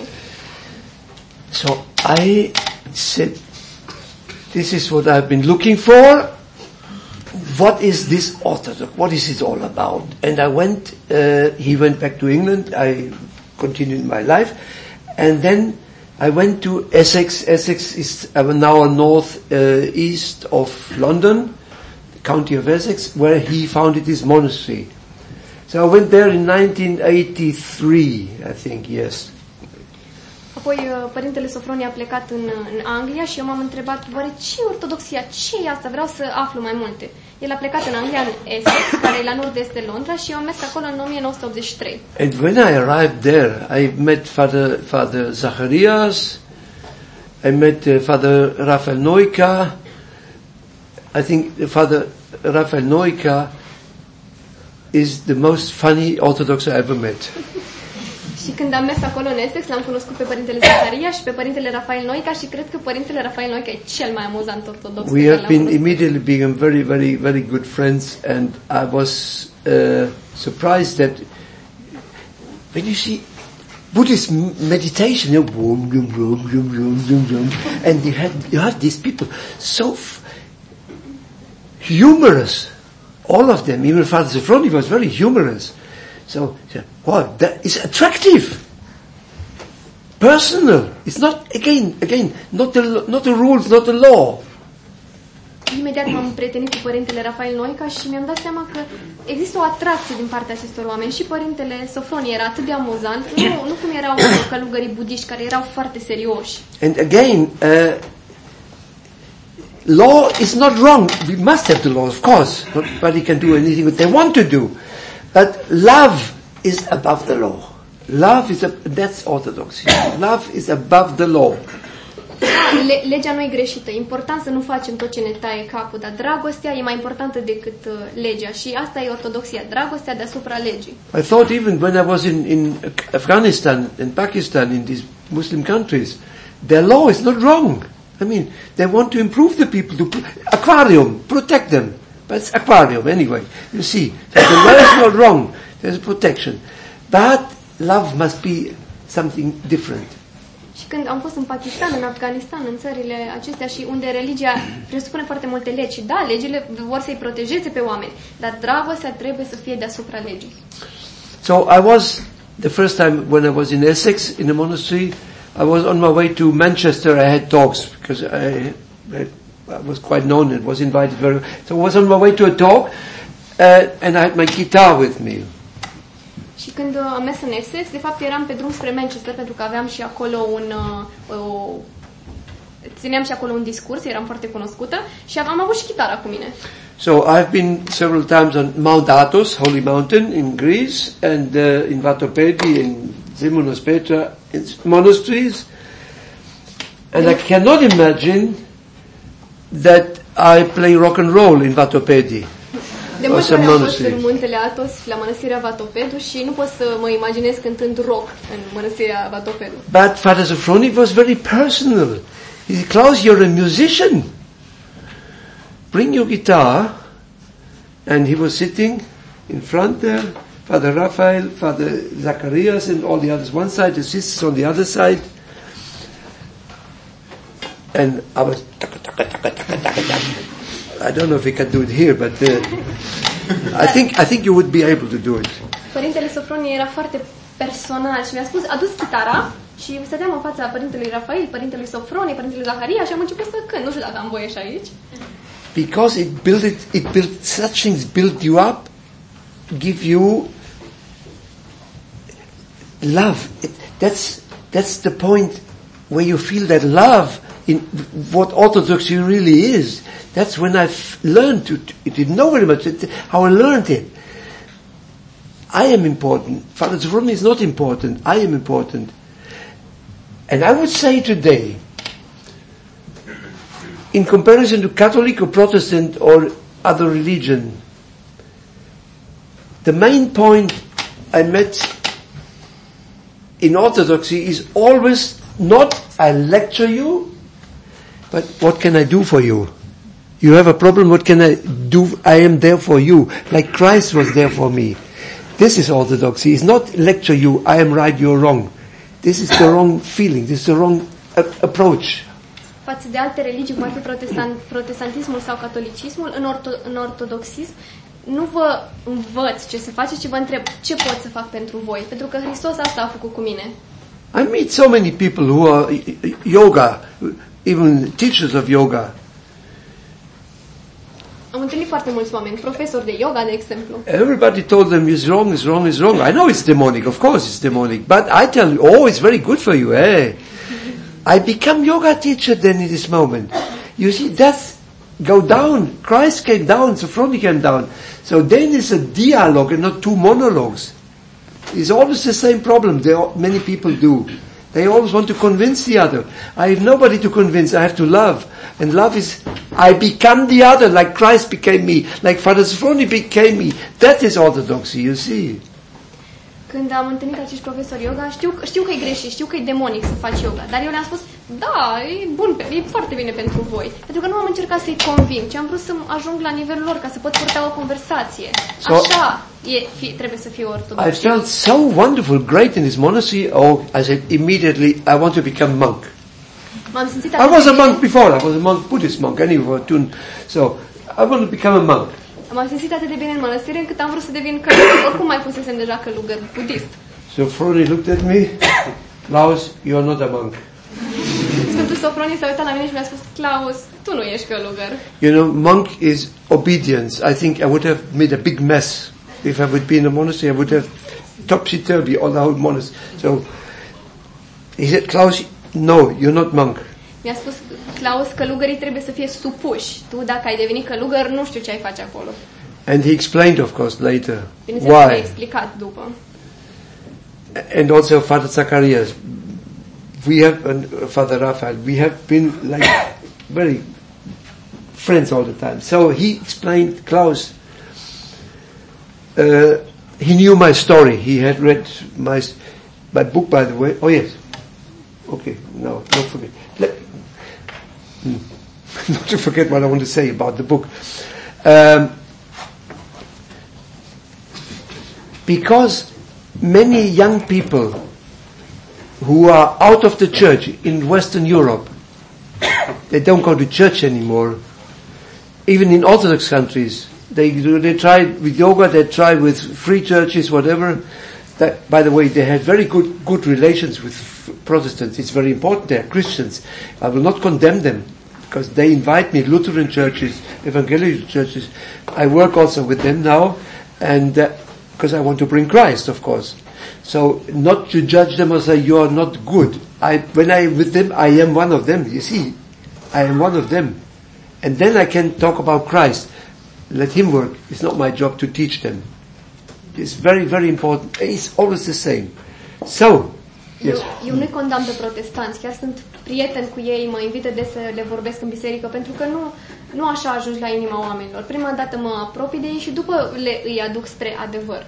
So I said, this is what I've been looking for. What is this Orthodox? What is it all about? And I went, uh, he went back to England, I continued my life, and then I went to Essex. Essex is an hour north uh, east of London, the county of Essex, where he founded his monastery. So I went there in nineteen eighty-three, I think, yes. Apoi Părintele Sofronie a plecat în, în Anglia și eu m-am întrebat, oare ce ortodoxia, ce e asta? Vreau să aflu mai multe. El a plecat în Anglia, în Essex, care e la nord-est de Londra, și eu am mers acolo în nouăsprezece optzeci și trei. And when I arrived there, I met Father, Father Zacharias, I met uh, Father Raphael Noica. I think Father Raphael Noica is the most funny Orthodox I ever met. Și când am mers acolo în Essex, l-am cunoscut pe Părintele Zaharia și pe Părintele Rafael Noica și cred că Părintele Rafael Noica e cel mai amuzant ortodox. We have been immediately become very, very, very good friends, and I was uh, surprised that when you see Buddhist meditation, you know, boom, boom, boom, boom, boom, boom, boom, and you have you have these people so f- humorous, all of them. Even Father Sophroni was very humorous. So, wow, that is attractive, personal. It's not again, again, not the not the rules, not the law. imediat m-am prietenit cu părintele Rafael Noica și mi-am dat seama că există o atracție din partea acestor oameni. Și părintele Sofronie era atât de amuzant, nu, nu cum erau călugării budiști care erau foarte serioși. And again, uh, law is not wrong. We must have the law, of course. Nobody can do anything that they want to do. But love is above the law. Love is a, that's orthodoxy. Love is above the law. Le, legea nu e greșită. E important să nu facem tot ce ne taie capul, dar dragostea e mai importantă decât uh, legea. Și asta e ortodoxia, dragostea deasupra legii. I thought even when I was in, in Afghanistan and Pakistan, in these Muslim countries, their law is not wrong. I mean, they want to improve the people, to aquarium, protect them. But it's aquarium anyway. You see, so the law is not wrong. There's a protection. But love must be something different. Și când am fost în Pakistan, în Afganistan, în țările acestea și unde religia presupune foarte multe legi, și da, legile vor să-i protejeze pe oameni, dar dragostea trebuie să fie deasupra legii. So I was, the first time when I was in Essex, in a monastery, I was on my way to Manchester. I had talks because I, I, I was quite known and was invited very. So I was on my way to a talk, uh, and I had my guitar with me. Și când uh, am mers în Essex, de fapt eram pe drum spre Manchester pentru că aveam și acolo un uh, o, țineam și acolo un discurs, eram foarte cunoscută și am, am avut și chitara cu mine. So I've been several times on Mount Athos, Holy Mountain in Greece, and uh, in Vatopedi, in Simonos Petra, in monasteries, and I cannot imagine that I play rock and roll in Vatopedi. De multe ori am fost în muntele Athos, la mănăstirea Vatopedu, și nu pot să mă imaginez cântând rock în mănăstirea Vatopedu. But Father Sophrony was very personal. He said, Klaus, you're a musician. Bring your guitar. And he was sitting in front there, Father Raphael, Father Zacharias, and all the others one side, the sisters on the other side. And I was... I don't know if we can do it here, but uh, I think I think you would be able to do it. Părintele Sofronie era foarte personal și mi-a spus, adus chitara, și stăteam în fața părintelui Rafael, părintelui Sofronie, părintelui Zaharia și am început să cânt. Nu știu dacă am voie și aici. Because it built it, it built such things build you up, give you love. It, that's that's the point where you feel that love in what Orthodoxy really is. That's when I've learned to, to didn't know very much, it, how I learned it. I am important. Father Sophrony is not important. I am important. And I would say today, in comparison to Catholic or Protestant or other religion, the main point I met in Orthodoxy is always not I lecture you, but what can I do for you? You have a problem, what can I do? I am there for you, like Christ was there for me. This is Orthodoxy. It's not lecture you, I am right, you're wrong. This is the wrong feeling, this is the wrong uh, approach. Față de alte religii, cum ar fi protestant, protestantismul sau catolicismul, în, orto, în ortodoxism, nu vă învăț ce să faceți, ci vă întreb ce pot să fac pentru voi. Pentru că Hristos asta a făcut cu mine. I meet so many people who are yoga, even teachers of yoga. Am întâlnit foarte mulți oameni, profesori de yoga, de exemplu. Everybody told them it's wrong, it's wrong, it's wrong. I know it's demonic, of course it's demonic, but I tell you, oh, it's very good for you, eh? I become yoga teacher then in this moment. You see, that's go down. Christ came down, Sophrony came down. So then it's a dialogue and not two monologues. It's always the same problem. They all, many people do. They always want to convince the other. I have nobody to convince. I have to love. And love is, I become the other, like Christ became me, like Father Sophrony became me. That is orthodoxy, you see. Când am întâlnit acești profesori yoga, știu, știu că e greșit, știu că e demonic să faci yoga, dar eu le-am spus, da, e bun, e foarte bine pentru voi. Pentru că nu am încercat să-i conving, ci am vrut să ajung la nivelul lor, ca să pot purta o conversație. So, așa e, fi, trebuie să fie ortodox. I felt so wonderful, great in this monastery. Oh, I said immediately, I want to become monk. M-am simțit I was a monk before, I was a monk, Buddhist monk anyway. So, I want to become a monk. M-am simțit atât de bine în mănăstire încât am vrut să devin călugăr. Oricum mai fusesem deja călugăr budist. So Sophrony looked at me, Klaus, you are not a monk. Sfântul Sophrony s-a uitat la mine și mi-a spus, Klaus, tu nu ești călugăr. You know, monk is obedience. I think I would have made a big mess if I would be in a monastery. I would have topsy-turvy all the whole monastery. So he said, Klaus, no, you're not monk. Mi-a spus Klaus, călugării trebuie să fie supuși. Tu, dacă ai devenit călugăr, nu știu ce ai face acolo. And he explained, of course, later Bineînțeles, mi-a why. explicat după. And also Father Zacharias. We have, and Father Raphael, we have been like very friends all the time. So he explained, Klaus, uh, he knew my story. He had read my my book, by the way. Oh yes. Okay, no, don't forget. Let, hmm. Not to forget what I want to say about the book. Um, because many young people who are out of the church in Western Europe, they don't go to church anymore. Even in Orthodox countries, they they try with yoga, they try with free churches, whatever. That, by the way, they had very good good relations with Protestants. It's very important. They are Christians. I will not condemn them because they invite me. Lutheran churches, evangelical churches. I work also with them now, and because uh, I want to bring Christ, of course. So not to judge them or say you are not good. I when I with them, I am one of them. You see, I am one of them, and then I can talk about Christ. Let him work. It's not my job to teach them. It's very, very important. It's always the same. So, yes. Eu, eu nu-i condamn pe protestanți, chiar sunt prieten cu ei, mă invită des să le vorbesc în biserică, pentru că nu, nu așa ajungi la inima oamenilor. Prima dată mă apropii de ei și după le, îi aduc spre adevăr.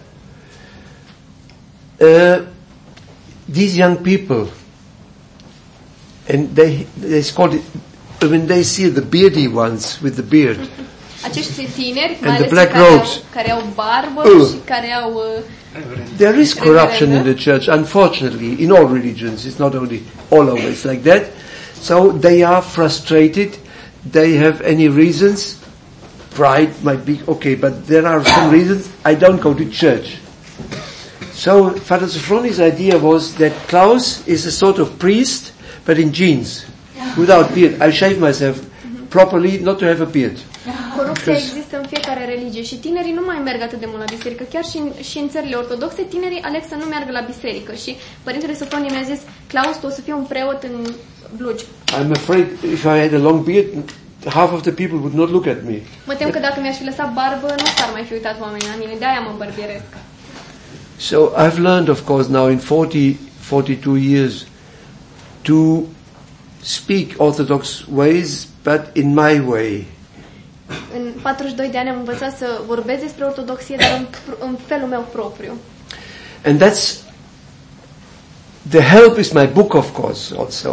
Uh, these young people, and they, they call it, when they see the beardy ones with the beard, acești tineri, and mai the ales black care, au, robes, care au barbă uh, și care au... Uh, there is corruption in the church, unfortunately, in all religions. It's not only all over, it's like that. So they are frustrated. They have any reasons. Pride might be, okay, but there are some reasons. I don't go to church. So Father Sophroni's idea was that Klaus is a sort of priest, but in jeans, without beard. I shave myself properly, not to have a beard. Corupția există în fiecare religie și tinerii nu mai merg atât de mult la biserică. Chiar și în, și în țările ortodoxe, tinerii aleg să nu meargă la biserică. Și Părintele Sophronie mi-a zis, Klaus, tu o să fii un preot în blugi. I'm afraid if I had a long beard, half of the people would not look at me. Mă tem că dacă mi-aș fi lăsat barbă, nu s-ar mai fi uitat oamenii la mine. De-aia mă bărbieresc. So I've learned, of course, now in forty, forty-two years to speak Orthodox ways, but in my way. În patruzeci și doi de ani am învățat să vorbesc despre ortodoxie, dar în, în felul meu propriu. And that's the help is my book, of course, also.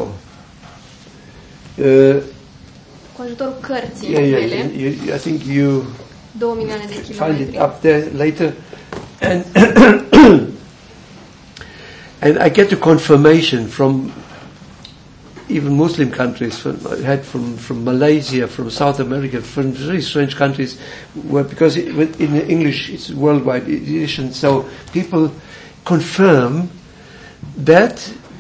Uh, Cu ajutorul cărții yeah, yeah, mele, you, I think you două milioane de find it kilometri. up there later, and and I get a confirmation from even Muslim countries. From, I had from from Malaysia, from South America, from very strange countries, where because it, in English it's worldwide edition, so people confirm that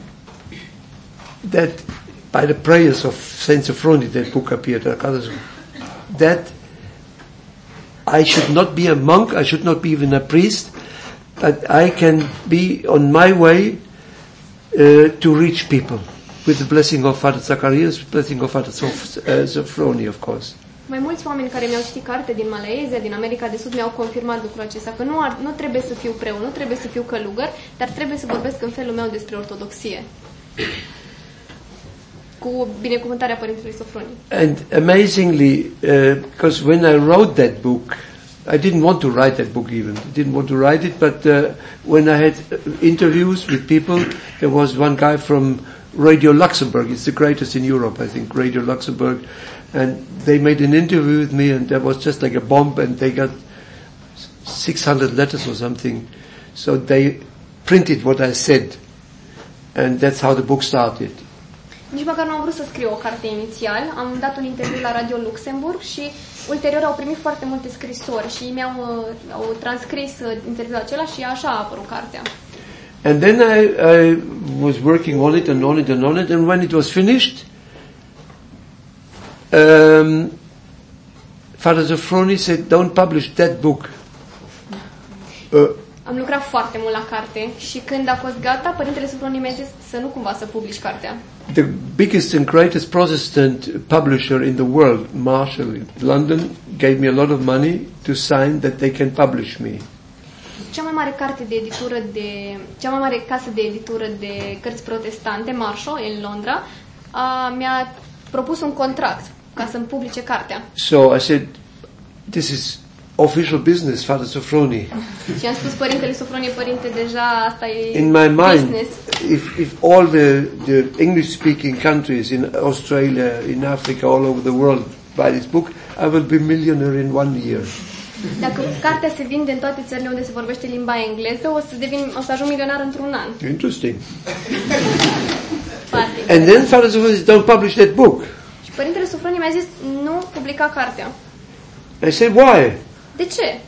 that by the prayers of Saint Sophrony, that book appeared, that I should not be a monk, I should not be even a priest, but I can be on my way uh, to reach people with the blessing of Father Zacharias, blessing of Father Soph- uh, Sophrony, of course. Mai mulți oameni care mi-au citit carte din Malaysia, din America de Sud, mi-au confirmat lucrul acesta, că nu, ar, nu trebuie să fiu preot, nu trebuie să fiu călugăr, dar trebuie să vorbesc în felul meu despre ortodoxie. Cu binecuvântarea Părintelui Sophrony. And amazingly, uh, because when I wrote that book, I didn't want to write that book even. I didn't want to write it, but uh, when I had interviews with people, there was one guy from Radio Luxembourg. It's the greatest in Europe, I think, Radio Luxembourg. And they made an interview with me, and that was just like a bomb, and they got six hundred letters or something. So they printed what I said, and that's how the book started. Nici măcar nu am vrut să scriu o carte inițial. Am dat un interviu la Radio Luxemburg și ulterior au primit foarte multe scrisori și mi-au au transcris interviul acela și așa a apărut cartea. And then I, I was working on it and on it and on it, and when it was finished, um, Father Sophrony said, "Don't publish that book." Uh, Am lucrat foarte mult la carte și când a fost gata, Părintele Sophrony mi-a zis să nu cumva să publici cartea. the biggest and greatest Protestant publisher in the world, Marshall in London, gave me a lot of money to sign that they can publish me. Cea mai mare carte de editură de cea mai mare casă de editură de cărți protestante, Marshall în Londra, a, mi-a propus un contract ca să-mi publice cartea. So I said, this is official business, Father Sophrony. Și am spus Părintele Sophrony, părinte, deja asta e In my mind, business. if, if all the, the English-speaking countries in Australia, in Africa, all over the world buy this book, I will be millionaire in one year. Dacă cartea se vinde în toate țările unde se vorbește limba engleză, o să devin, o să ajung milionar într-un an. Interesting. Foarte. And then Father Sophrony said, don't publish that book. Și Părintele Sophrony mi-a zis, nu publica cartea. I said, why? De ce?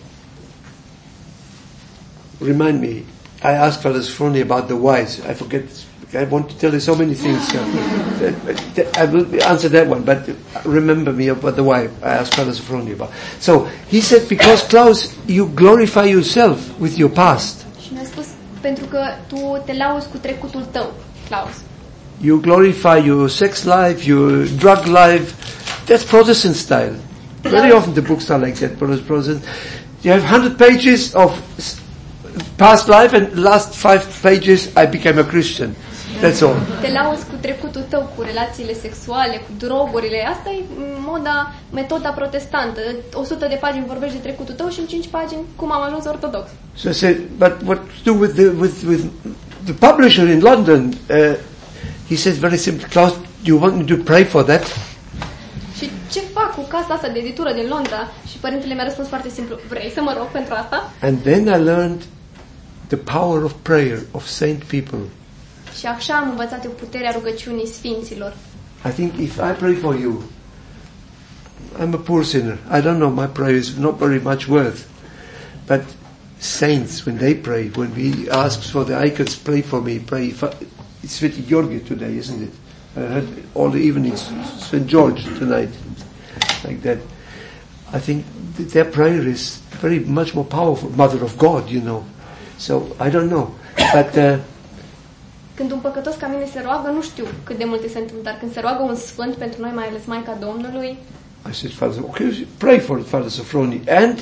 Remind me. I asked Father Sophrony about the whys. I forget. I want to tell you so many things. Uh, I will answer that one, but remember me about the why. I asked Father Sophrony about. So he said, because Klaus, you glorify yourself with your past. Și mi-a spus, pentru că tu te lauzi cu trecutul tău, Klaus. You glorify your sex life, your drug life. That's Protestant style. Very often the books are like that, Protestant. You have one hundred pages of past life, and the last five pages I became a Christian. That's all. Te lauzi cu trecutul tău, cu relațiile sexuale, cu drogurile. Asta e moda, metoda protestantă. o sută de pagini vorbești de trecutul tău și în cinci pagini cum am ajuns ortodox. So I said, but what to do with the with with the publisher in London? Uh, he says very simply, Klaus, do you want me to pray for that? Și ce fac cu casa asta de editură din Londra? Și părintele mi-a răspuns foarte simplu, vrei să mă rog pentru asta? And then I learned the power of prayer of saint people. Și așa am învățat eu puterea rugăciunii sfinților. I think if I pray for you, I'm a poor sinner. I don't know, my prayer is not very much worth. But saints, when they pray, when we ask for the icons, pray for me, pray. It's Sveti Georgi today, isn't it? I heard all the evenings, Saint George tonight, like that. I think that their prayer is very much more powerful. Mother of God, you know. So, I don't know. But uh, când un păcătos ca mine se roagă, nu știu cât de multe se întâmplă, dar când se roagă un sfânt pentru noi, mai ales Maica Domnului, I said, Father, okay, pray for Father Sophrony. And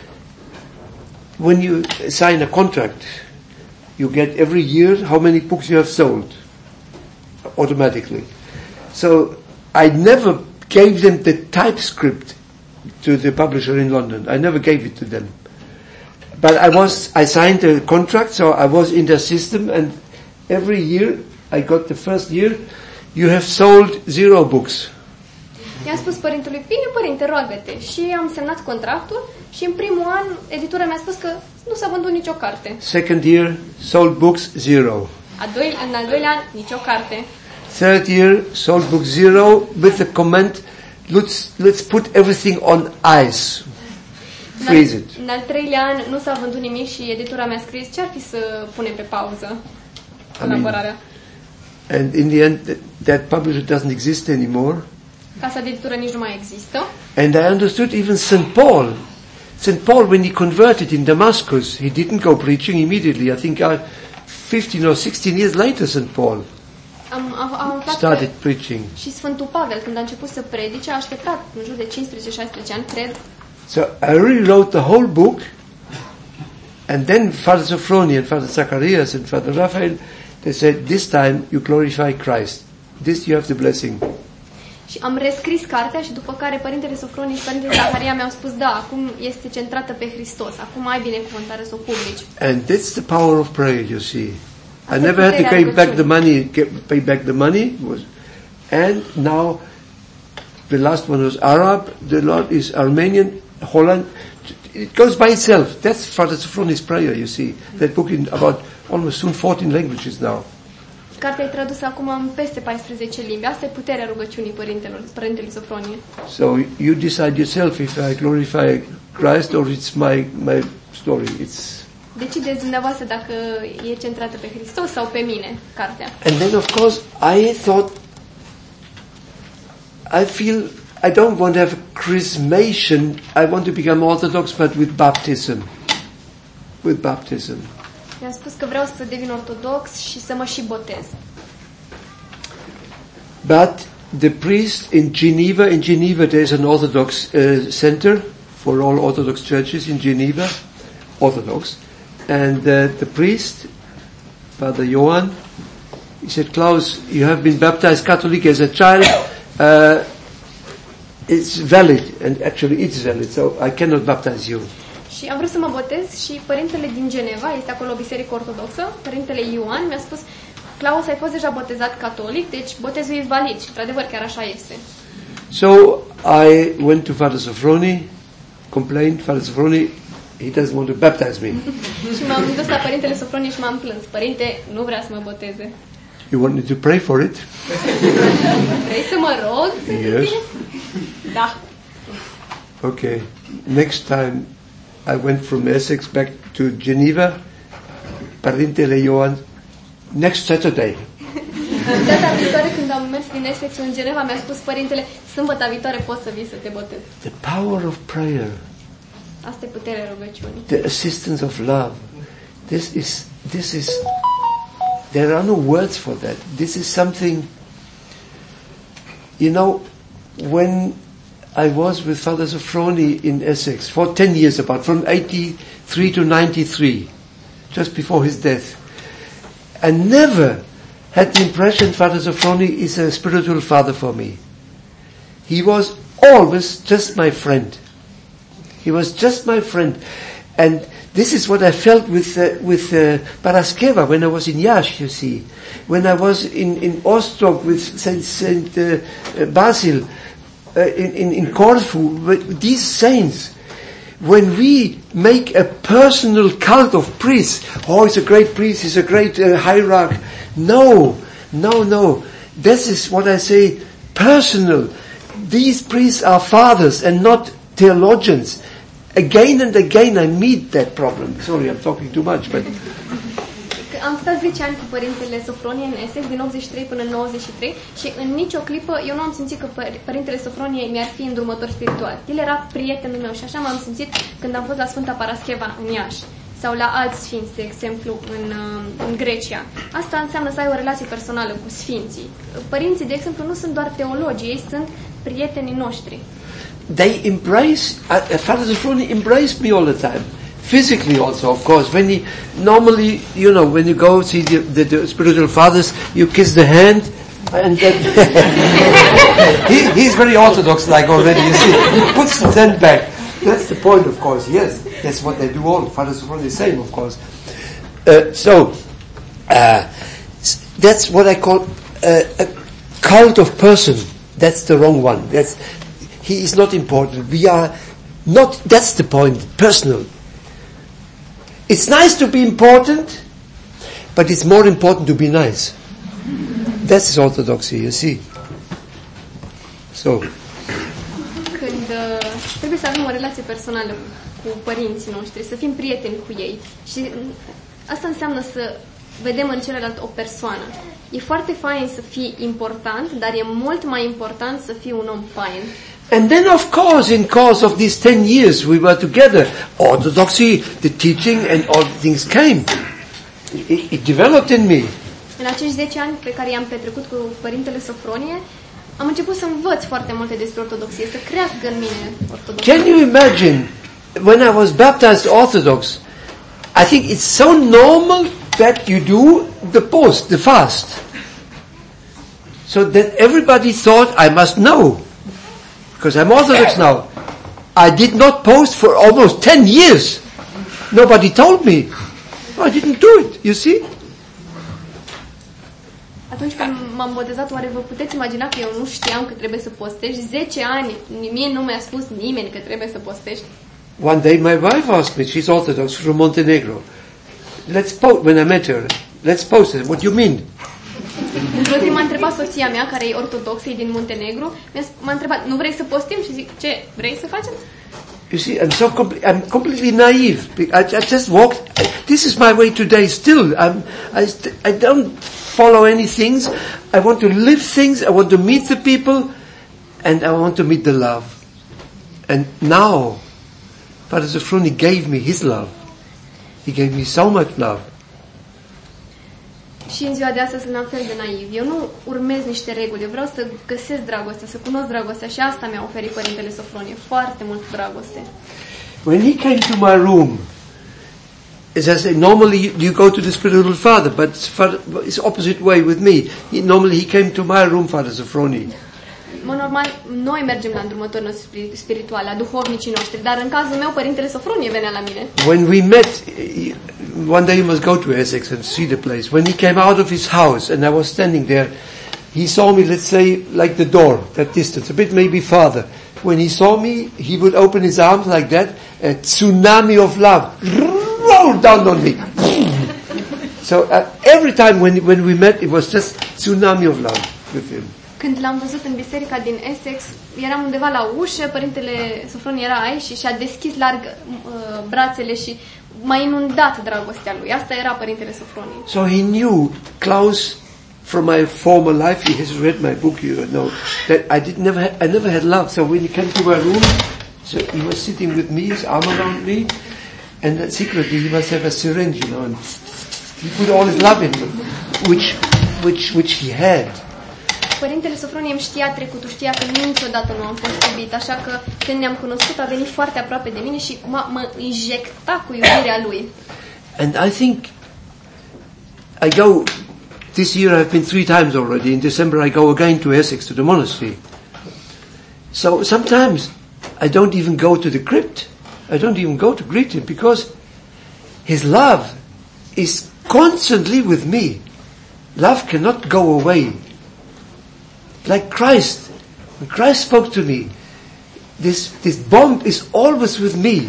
when you sign a contract, you get every year how many books you have sold, automatically. So I never gave them the typescript to the publisher in London. I never gave it to them. But I was, I signed a contract, so I was in their system, and every year, I got the first year, you have sold zero books. i-am spus părintelui, bine părinte, roagă-te. Și am semnat contractul și în primul an editura mi-a spus că nu s-a vândut nicio carte. Second year, sold books zero. A doi, în al doilea an, nicio carte. Third year, sold book zero with the comment, let's, let's put everything on ice. Freeze it. În al treilea an nu s-a vândut nimic și editura mi-a scris ce ar fi să punem pe pauză colaborarea. And in the end, that, that publisher doesn't exist anymore. Casa de editură nici nu mai există. And I understood even Saint Paul. Saint Paul, when he converted in Damascus, he didn't go preaching immediately. I think uh, fifteen or sixteen years later, Saint Paul Am, am, am aflat started că preaching. și Sfântul Pavel, când a început să predice, a așteptat în jur de cincisprezece șaisprezece ani, cred. So I rewrote the whole book, and then Father Sophrony and Father Zacharias and Father Raphael, they said, this time you glorify Christ. This you have the blessing. Și am rescris cartea și după care Părintele Sophrony și Părintele Zaharia mi-au spus, da, acum este centrată pe Hristos, acum ai binecuvântare să o publici. And that's the power of prayer, you see. I Asta never had to puterea pay back the rugăciunii. money, get, pay back the money. Was, and now, the last one was Arab, the Lord is Armenian, Holland. It goes by itself. That's Father Sophrony's prayer, you see. That book in about almost soon fourteen languages now. Cartea e tradusă acum în peste paisprezece limbi. Asta e puterea rugăciunii părintelor, Părintelui Sophrony. So you decide yourself if I glorify Christ or it's my, my story. It's Decideți dumneavoastră dacă e centrată pe Hristos sau pe mine, cartea. And then of course I thought, I feel I don't want to have a chrismation. I want to become Orthodox, but with baptism. With baptism. I-am spus că vreau să devin ortodox și să mă și botez. But the priest in Geneva, in Geneva there is an Orthodox uh, center for all Orthodox churches in Geneva, Orthodox. And uh, the priest, Father Johann, he said, Klaus, you have been baptized Catholic as a child. Uh, it's valid, and actually it's valid, so I cannot baptize you. Și am vrut să mă botez și părintele din Geneva, este acolo o biserică ortodoxă, părintele Ioan mi-a spus, Klaus, ai fost deja botezat catolic, deci botezul e valid și, într-adevăr, chiar așa este. So I went to Father Sophroni, complained, Father Sophroni, he doesn't want to baptize me. Și m-am dus la părintele Sofroni și m-am plâns. Părinte, nu vrea să mă boteze. You want me to pray for it? Vrei să mă rog? Yes. Da. Okay. Next time I went from Essex back to Geneva, Părintele Ioan, next Saturday. Data viitoare când am mers din Essex în Geneva, mi-a spus părintele, sâmbătă viitoare poți să vii să te botezi. The power of prayer. Asta e puterea rugăciunii. The assistance of love. This is, this is, there are no words for that. This is something, you know, when I was with Father Sophroni in Essex for ten years about, from eighty-three to ninety-three, just before his death, I never had the impression Father Sophroni is a spiritual father for me. He was always just my friend. He was just my friend. And this is what I felt with uh, with uh, Paraskeva when I was in Iași, you see. When I was in, in Ostrock with Saint, Saint uh, Basil, uh, in, in, in Corfu, these saints, when we make a personal cult of priests, oh, he's a great priest, he's a great uh, hierarch. No, no, no. This is what I say, personal. These priests are fathers and not theologians. Again and again I meet that problem. Sorry, I'm talking too much, but... Am stat zece ani cu părintele Sofronie în Essex, din optzeci și trei până în nouăzeci și trei, și în nicio clipă eu nu am simțit că părintele Sofronie mi-ar fi îndrumător spiritual. El era prietenul meu și așa m-am simțit când am fost la Sfânta Parascheva în Iași sau la alți sfinți, de exemplu, în, în Grecia. Asta înseamnă să ai o relație personală cu sfinții. Părinții, de exemplu, nu sunt doar teologi, ei sunt prietenii noștri. They embrace, uh, Father Sophroni embraced me all the time. Physically also, of course. When he, normally, you know, when you go see the, the, the spiritual fathers, you kiss the hand, and then he, he's very orthodox like already, you see. He puts the hand back. That's the point, of course, yes. That's what they do all. Father Sophroni is the same, of course. Uh, so, uh, that's what I call uh, a cult of person. That's the wrong one. That's, he is not important. We are not, that's the point, personal. It's nice to be important, but it's more important to be nice. That's orthodoxy, you see. So. Când uh, trebuie să avem o relație personală cu părinții noștri, să fim prieteni cu ei. Și asta înseamnă să vedem în celălalt o persoană. E foarte fain să fii important, dar e mult mai important să fii un om fain. And then, of course, in course of these ten years we were together, orthodoxy, the teaching, and all things came. It, it developed in me. În acești zece ani pe care i-am petrecut cu părintele Sofronie, am început să învăț foarte multe despre ortodoxie, să crească în mine ortodoxia. Can you imagine, when I was baptized Orthodox, I think it's so normal that you do the post, the fast. So that everybody thought I must know. Because I'm Orthodox now. I did not post for almost ten years. Nobody told me. I didn't do it, you see? Atunci când m-am botezat, oare vă puteți imagina că eu nu știam că trebuie să postești? zece ani, mie nu mi-a spus nimeni că trebuie să postești. One day my wife asked me, she's Orthodox from Montenegro. Let's post, when I met her, let's post it. What do you mean? Într-o zi m-a întrebat soția mea, care e ortodoxă, e din Muntenegru, m-a întrebat, nu vrei să postim? Și zic, ce, vrei să facem? You see, I'm so compl- I'm completely naive. I, I just walked. I, this is my way today. Still, I'm. I. St- I don't follow any things. I want to live things. I want to meet the people, and I want to meet the love. And now, Father Sophroni gave me his love. He gave me so much love. Și în ziua de astăzi sunt la fel de naiv. Eu nu urmez niște reguli, eu vreau să găsesc dragostea, să cunosc dragostea și asta mi-a oferit Părintele Sofronie, foarte mult dragoste. When he came to my room, as I say, normally you go to the spiritual father, but it's opposite way with me. He, normally he came to my room, Father Sophroni. Mă normal, noi mergem la îndrumători spirituale, la duhovnicii noștri, dar în cazul meu, Părintele Sofronie venea la mine. When we met, one day you must go to Essex and see the place. When he came out of his house and I was standing there, he saw me, let's say, like the door, that distance, a bit maybe farther. When he saw me, he would open his arms like that, a tsunami of love rolled down on me. So uh, every time when when we met, it was just tsunami of love with him. Când l-am văzut în biserica din Essex, eram undeva la ușă, Părintele Sofronie era aici și și-a deschis larg uh, brațele și m-a inundat dragostea lui. Asta era Părintele Sofronie. So he knew, Klaus, from my former life, he has read my book, you know, that I did never, ha- I never had love. So when he came to my room, so he was sitting with me, his arm around me, and that secretly he must have a syringe, you know, and he put all his love in me, which, which, which he had. Părintele Sofronie îmi știa trecutul, știa că niciodată nu am fost iubit, așa că când ne-am cunoscut a venit foarte aproape de mine și mă, mă injecta cu iubirea lui. And I think I go, this year I've been three times already. In December I go again to Essex, to the monastery. So sometimes I don't even go to the crypt. I don't even go to greet him because his love is constantly with me. Love cannot go away. Like Christ, when Christ spoke to me, this this bond is always with me.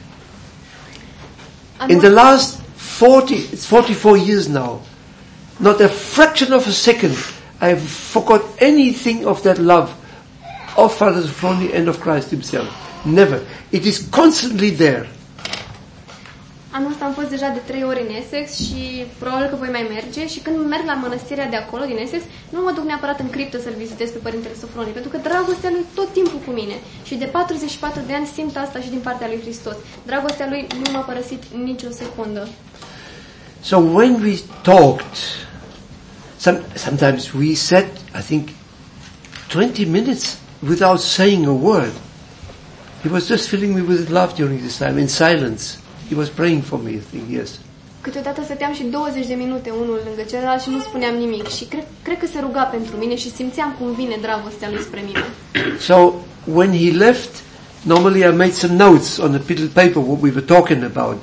In the last forty, it's forty-four years now, not a fraction of a second I've forgot anything of that love of Father Sophroni and of Christ himself. Never. It is constantly there. Anul ăsta am fost deja de trei ori în Essex și probabil că voi mai merge și când merg la mănăstirea de acolo, din Essex, nu mă duc neapărat în criptă să-l vizitez pe Părintele Sofronie, pentru că dragostea lui tot timpul cu mine. Și de patruzeci și patru de ani simt asta și din partea lui Hristos. Dragostea lui nu m-a părăsit nicio secundă. So when we talked, some, sometimes we sat, I think, twenty minutes without saying a word. He was just filling me with love during this time, in silence. He was praying for me, I think, yes. Câteodată stăteam și douăzeci de minute unul lângă celălalt și nu spuneam nimic. Și cred, cred că se ruga pentru mine și simțeam cum vine dragostea lui spre mine. So, when he left, normally I made some notes on a little paper what we were talking about.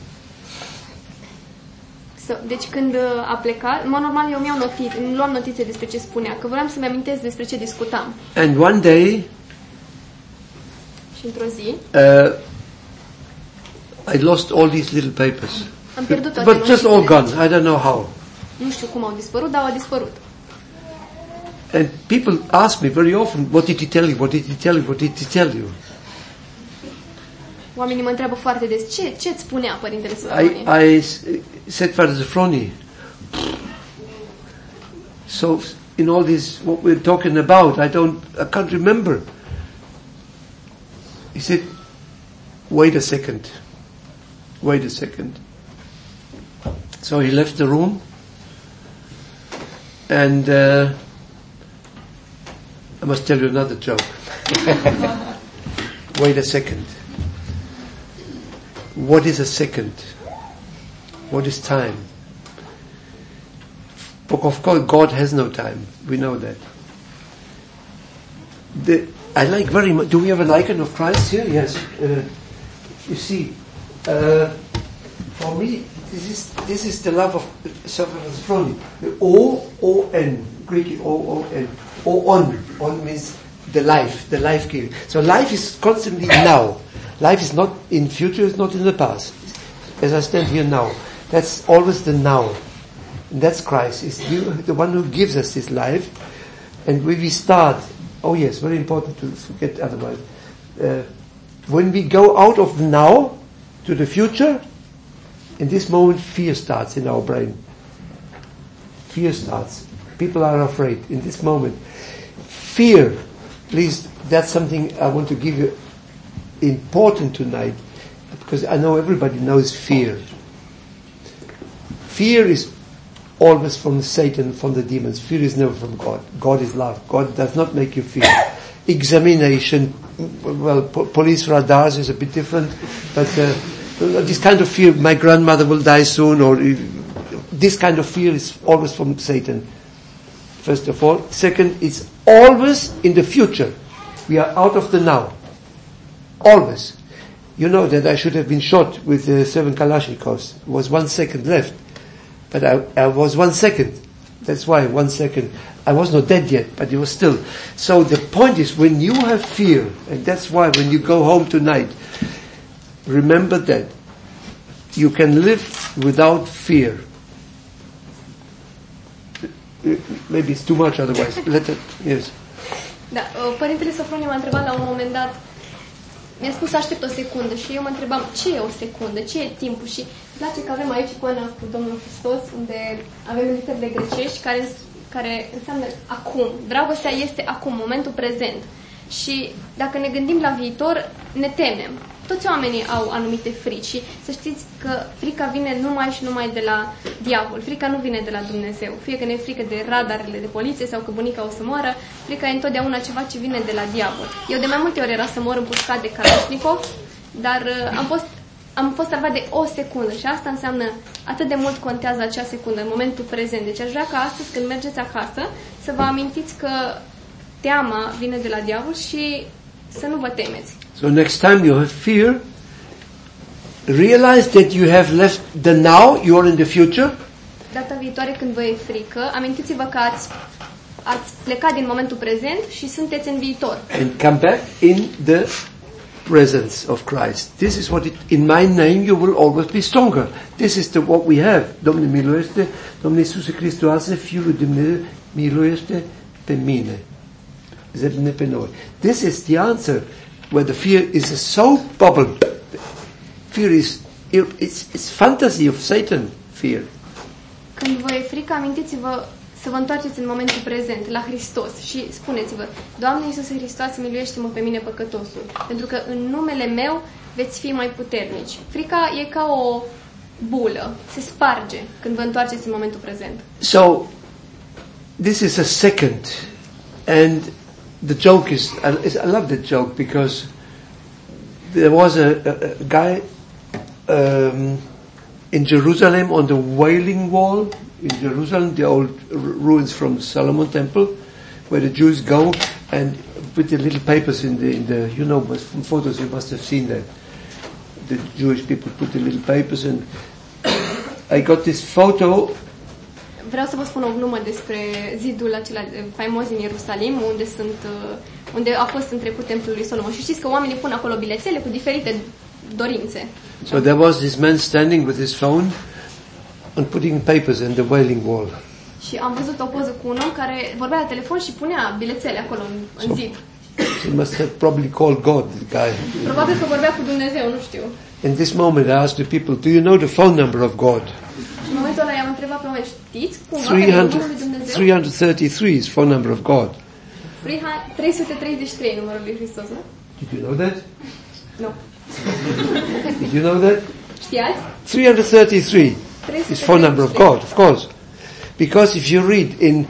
So, deci când a plecat, în mod normal eu mi-au notit, îmi luam notițe despre ce spunea, că vreau să-mi amintesc despre ce discutam. And one day, și într-o zi, uh, I lost all these little papers. Am pierdut toate But just all gone. I don't know how. Nu știu cum au dispărut, dar au dispărut. And people ask me very often, what did he tell you? What did he tell you? What did he tell you? Oamenii mă întreabă foarte des, ce ce îți spunea Părintele Sofronie? I, I said, Father Sophroni. So in all this, what we're talking about, I don't, I can't remember. He said, wait a second. Wait a second. So he left the room, and uh, I must tell you another joke. Wait a second. What is a second? What is time? Of course, God has no time. We know that. The, I like very much. Do we have an icon of Christ here? Yes. Uh, you see, uh, for me, this is this is the love of Sophroni. The O O N, Greek O O N. O on, on means the life, the life giving. So life is constantly now. Life is not in future, it's not in the past. As I stand here now, that's always the now. And that's Christ. It's you, the one who gives us this life. And when we start, oh yes, very important to forget otherwise. Uh, when we go out of now to the future, in this moment fear starts in our brain. Fear starts. People are afraid in this moment. Fear please, that's something I want to give you important tonight, because I know everybody knows fear. Fear is always from Satan, from the demons. Fear is never from God. God is love. God does not make you fear. Examination, well, po- police radars is a bit different, but uh, this kind of fear, my grandmother will die soon, or uh, this kind of fear is always from Satan. First of all. Second, it's always in the future. We are out of the now. Always. You know that I should have been shot with uh, seven Kalashnikovs. It was one second left. But I, I was one second. That's why, one second. I was not dead yet, but it was still. So the point is, when you have fear, and that's why when you go home tonight, remember that you can live without fear. Maybe it's too much otherwise. Let it, yes. Da, Părintele Sofronie m-a întrebat la un moment dat, mi-a spus să aștept o secundă și eu mă întrebam ce e o secundă, ce e timpul și îmi place că avem aici icoana cu Domnul Hristos unde avem literele grecești care, care înseamnă acum. Dragostea este acum, momentul prezent. Și dacă ne gândim la viitor, ne temem. Toți oamenii au anumite frici și să știți că frica vine numai și numai de la diavol. Frica nu vine de la Dumnezeu. Fie că ne e frică de radarele de poliție sau că bunica o să moară, frica e întotdeauna ceva ce vine de la diavol. Eu de mai multe ori era să mor împușcat de Kalashnikov, dar uh, am fost, am fost salvat de o secundă și asta înseamnă atât de mult contează acea secundă, în momentul prezent. Deci aș vrea ca astăzi când mergeți acasă să vă amintiți că teama vine de la diavol și să nu vă temeți. So next time you have fear, realize that you have left the now, you are in the future. Data viitoare când vă e frică, amintiți-vă că ați, ați plecat din momentul prezent și sunteți în viitor. And come back in the presence of Christ. This is what it, in my name you will always be stronger. This is the, what we have. Domnul miluiește, Domnul Iisuse Hristoase, Fiul Dumnezeu, miluiește pe mine. Zebne pe noi. This is the answer. Where the fear is a soap bubble. Fear is, it's, it's fantasy of Satan, fear. Când vă e frică, amintiți-vă să vă întoarceți în momentul prezent, la Hristos și spuneți-vă, Doamne Iisuse Hristoase, miluiește-mă pe mine păcătosul, pentru că în numele meu veți fi mai puternici. Frica e ca o bulă, se sparge când vă întoarceți în momentul prezent. So, this is a second, and the joke is, I love that joke because there was a, a, a guy um, in Jerusalem on the Wailing Wall in Jerusalem, the old ruins from the Solomon Temple, where the Jews go and put the little papers in the, in the you know, from photos you must have seen that. The Jewish people put the little papers, and I got this photo. Vreau să vă spun o glumă despre zidul acela faimos din Ierusalim, unde sunt, unde a fost în trecut templul lui Solomon. Și știți că oamenii pun acolo bilețele cu diferite dorințe. So there was this man standing with his phone and putting papers in the Wailing Wall. Și am văzut o poză cu un om care vorbea la telefon și punea bilețele acolo în, în zid. He must have probably called God, the guy. Probabil că vorbea cu Dumnezeu, nu știu. In this moment I asked the people, do you know the phone number of God? În momentul ăla i-am întrebat pe oameni, știți cumva că e numărul lui Dumnezeu? three hundred thirty-three is phone number of God. trei sute treizeci și trei numărul lui Hristos, nu? Did you know that? Nu. Did you know that? Știați? three hundred thirty-three is phone number of God, of course. Because if you read in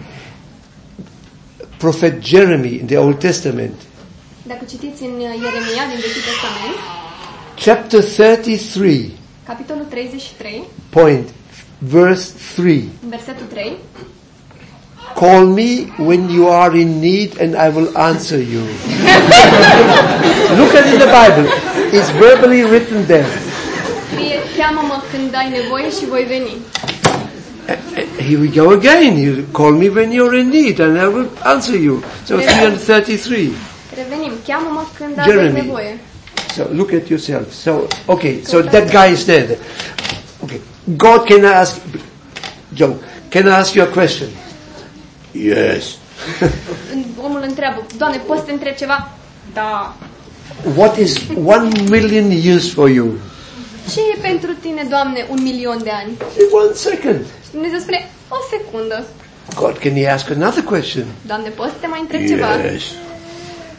Prophet Jeremy in the Old Testament, dacă citiți în Ieremia din Vechiul Testament, chapter thirty-three, capitolul treizeci și trei, point, verse three, versetul trei, call me when you are in need and I will answer you. Look at it in the Bible. It's verbally written there. Scrie, cheamă-mă când ai nevoie și voi veni. Here we go again. You call me when you're in need and I will answer you. So three hundred thirty-three. Revenim, cheamă-mă când ai nevoie. So look at yourself. So okay, so that guy is there. Okay, God, can I ask, Joe? Can I ask you a question? Yes. Omul întreabă, Doamne, poți să te întreb ceva? Da. What is one million years for you? Ce e pentru tine, Doamne, un milion de ani? In one second. Și Dumnezeu spune, o secundă. God, can you ask another question? Doamne, poți să te mai întreb ceva? Yes.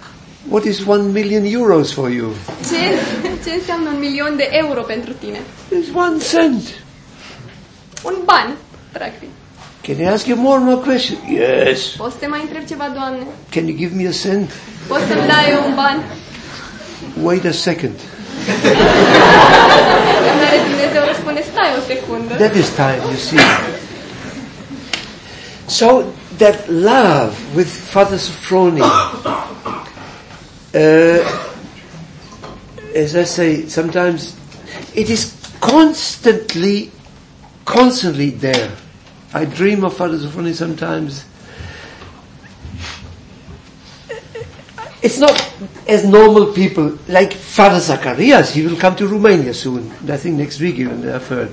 What is one million euros for you? Ce, ce înseamnă un milion de euro pentru tine? It's one cent. Un ban, practic. Can I ask you more and more questions? Yes. Poți să te mai întreb ceva, Doamne? Can you give me a cent? Poți să-mi dai un ban? Wait a second. Care Dumnezeu răspunde, stai o secundă. That is time, you see. So that love with Father Sophrony, uh, as I say, sometimes it is constantly, constantly there. I dream of Father Sophrony sometimes. It's not as normal people, like Father Zacharias. He will come to Romania soon. I think next week even, I've heard.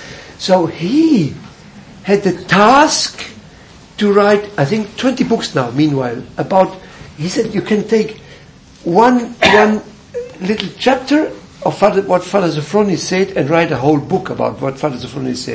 So he had the task to write, I think, twenty books now, meanwhile, about, he said you can take one one little chapter of Father, what Father Sophrony said and write a whole book about what Father Sophrony said.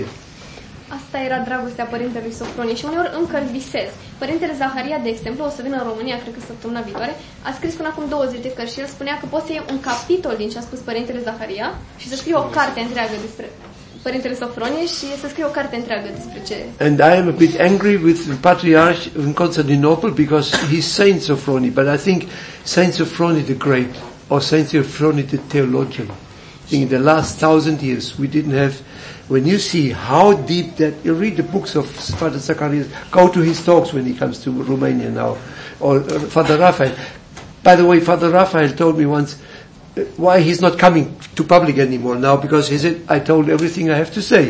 Asta era dragostea părintelui Sofronie și uneori încă îl visez. Părintele Zaharia, de exemplu, o să vină în România, cred că săptămâna viitoare, a scris până acum douăzeci de cărți și el spunea că poți să iei un capitol din ce a spus părintele Zaharia și să scrie o carte întreagă despre părintele Sofronie și să scrie o carte întreagă despre ce. And I am a bit angry with the Patriarch in Constantinople because he's Saint Sophrony, but I think Saint Sophrony the Great or Saint Sophrony the Theologian. I think in the last thousand years we didn't have. When you see how deep that, you read the books of Father Zacharias, go to his talks when he comes to Romania now, or uh, Father Raphael. By the way, Father Raphael told me once uh, why he's not coming to public anymore now, because he said, I told everything I have to say.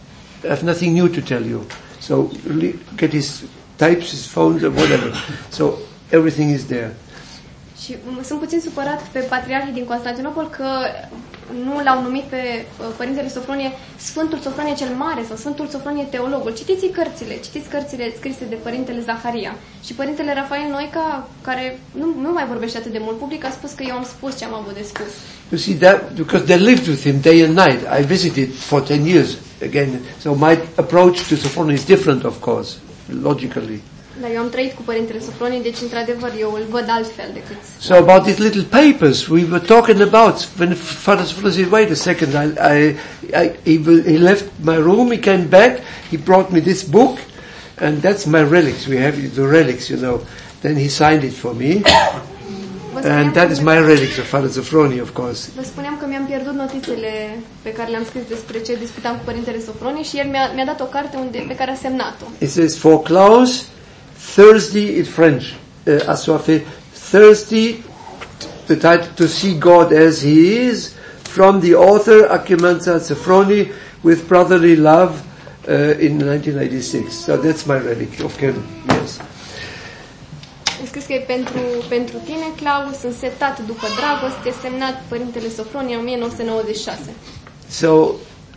I have nothing new to tell you. So get his types, his phones, or whatever. So everything is there. Și sunt puțin supărat pe patriarhii din Constantinopol că nu l-au numit pe părintele Sofronie Sfântul Sofronie cel Mare sau Sfântul Sofronie Teologul. Citiți cărțile, citiți cărțile scrise de părintele Zaharia. Și părintele Rafael Noica, care nu, nu mai vorbește atât de mult public, a spus că eu am spus ce am avut de spus. You see that, because they lived with him day and night. I visited for ten years again. So my approach to Sophronia is different, of course, logically. Dar eu am trăit cu părintele Sofronie, deci într-adevăr eu îl văd altfel decât. So about these little papers we were talking about, when Father Sophrony said, wait a second, I, I, I, he, he left my room, he came back, he brought me this book, and that's my relics. We have the relics, you know. Then he signed it for me, and that is my relics of Father Sophrony, of course. Vă spuneam că mi-am pierdut notițele pe care le-am scris despre ce discutam cu părintele Sofronie și el mi-a, mi-a dat o carte unde, pe care a semnat-o. It says, for Klaus, Thursday in French, uh, assoiffé, thirsty, the title, to see God as He is, from the author Achimanza Sophrony, with brotherly love, uh, in nineteen eighty-six. So that's my relic of Kevin, yes. Am scris că e pentru, pentru tine, Claus, însetat după dragoste, semnat părintele Sofronie, nouăsprezece nouăzeci și șase. So,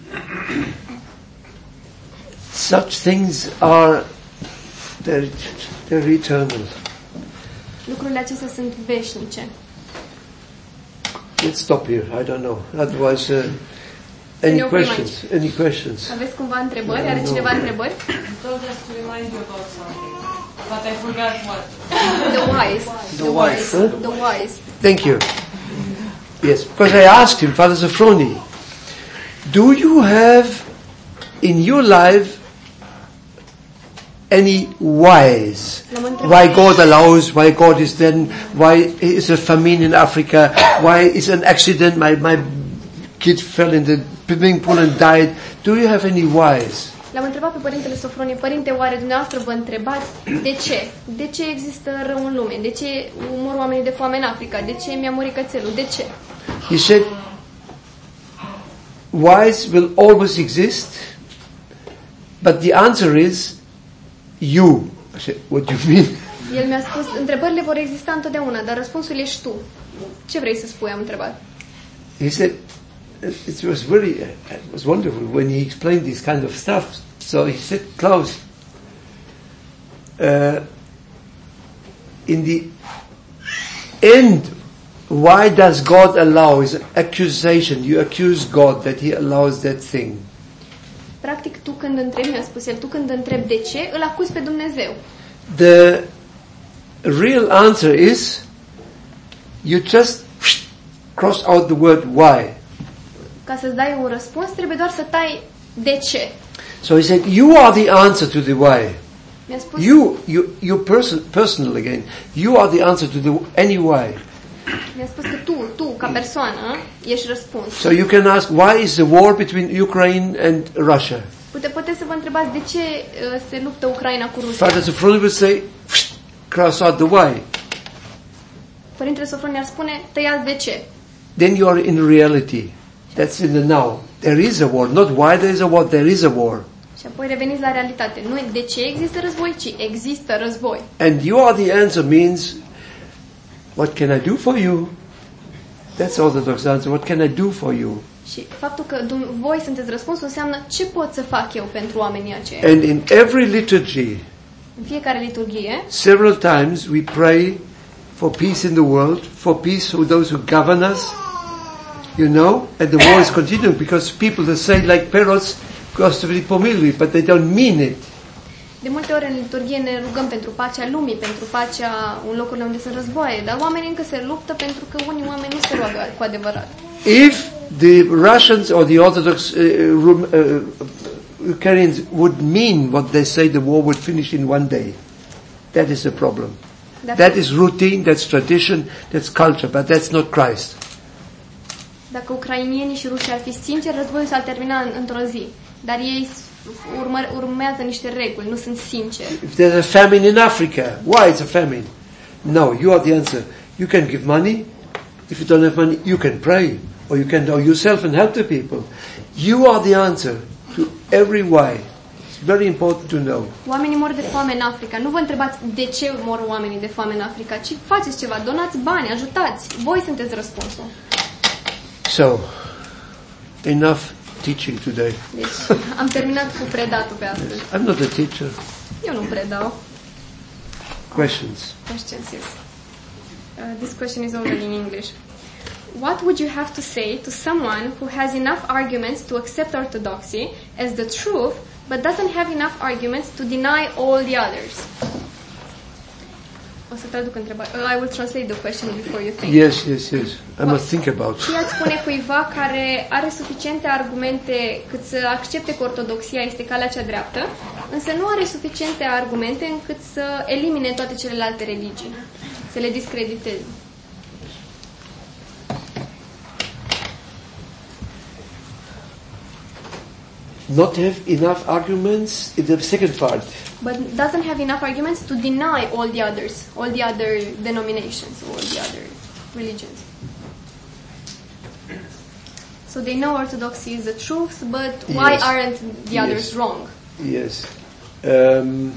such things are They're, they're eternal. Lucrurile acestea sunt veșnice. Let's stop here. I don't know. Otherwise, uh, any questions? Any questions? Aveți cumva întrebări? Are cineva întrebări? Told us to remind you about something, but I forgot what. The wise. The wise. Huh? The wise. Thank you. Yes, because I asked him, Father Sophrony, do you have in your life any whys? Why God allows, why God is then, why is a famine in Africa, why is an accident, my, my kid fell in the swimming pool and died. Do you have any whys? L-am întrebat pe părintele Sofronie, părinte, oare dumneavoastră vă întrebați de ce? De ce există rău în lume? De ce mor oamenii de foame în Africa? De ce mi-a murit cățelul? De ce? He said, whys will always exist, but the answer is you. I said, what do you mean? El mi-a spus, întrebările vor exista întotdeauna, dar răspunsul ești tu. Ce vrei să spui, am întrebat. He said, it was very, it was wonderful when he explained this kind of stuff. So he said, Klaus, uh, in the end, why does God allow? Is an accusation. You accuse God that He allows that thing. Practic, tu când întrebi, mi-a spus el, tu când întrebi de ce, îl acuzi pe Dumnezeu. The real answer is, you just cross out the word why. Ca să-ți dai un răspuns, trebuie doar să tai de ce. So he said, you are the answer to the why. Mi-a spus, You, you, you person, personal again. You are the answer to the any why. mi-a spus că tu, tu, ca persoană, ești răspuns. So you can ask, why is the war between Ukraine and Russia? Pute, puteți să vă întrebați de ce uh, se luptă Ucraina cu Rusia. Father Sophrony will say, cross out the why. Părintele Sofroni ar spune, tăiați de ce. Then you are in reality. That's in the now. There is a war. Not why there is a war, there is a war. Și apoi reveniți la realitate. Nu de ce există război, ci există război. And you are the answer means, what can I do for you? That's Orthodox answer. What can I do for you? Și faptul că dum- voi sunteți răspunsul înseamnă ce pot să fac eu pentru oamenii aceia. And in every liturgy, În fiecare liturghie, several times we pray for peace in the world, for peace for those who govern us, you know, and the war is continuing because people that say like Peros, Gostavili Pomilvi, but they don't mean it. de multe ori în liturghie ne rugăm pentru pacea lumii, pentru pacea în locurile unde sunt războaie, dar oamenii încă se luptă pentru că unii oameni nu se roagă cu adevărat. If the Russians or the Orthodox uh, Rum, uh, Ukrainians would mean what they say, the war would finish in one day. That is the problem. Dacă, That is routine, that's tradition, that's culture, but that's not Christ. dacă ucrainienii și rușii ar fi sinceri, războiul s-ar termina în, într-o zi. Dar ei urmă, urmează niște reguli, nu sunt sinceri. If there's a famine in Africa, why it's a famine? No, you are the answer. You can give money. If you don't have money, you can pray. Or you can know yourself and help the people. You are the answer to every why. It's very important to know. Oamenii mor de foame în Africa. Nu vă întrebați de ce mor oamenii de foame în Africa, ci faceți ceva, donați bani, ajutați. Voi sunteți răspunsul. So, enough teaching today. Deci, am terminat cu predatul pe astăzi. I'm not a teacher. Eu nu predau. Questions? Questions, yes. Uh, this question is already in English. What would you have to say to someone who has enough arguments to accept orthodoxy as the truth, but doesn't have enough arguments to deny all the others? O să traduc întrebarea. Uh, I will translate the question before you think. Yes, yes, yes. I must think about it. Și ați spune cuiva care are suficiente argumente cât să accepte că ortodoxia este calea cea dreaptă, însă nu are suficiente argumente încât să elimine toate celelalte religii, să le discrediteze. Not have enough arguments in the second part. But doesn't have enough arguments to deny all the others, all the other denominations, all the other religions. So they know orthodoxy is the truth, but why Yes. aren't the Yes. others wrong? Yes. Um,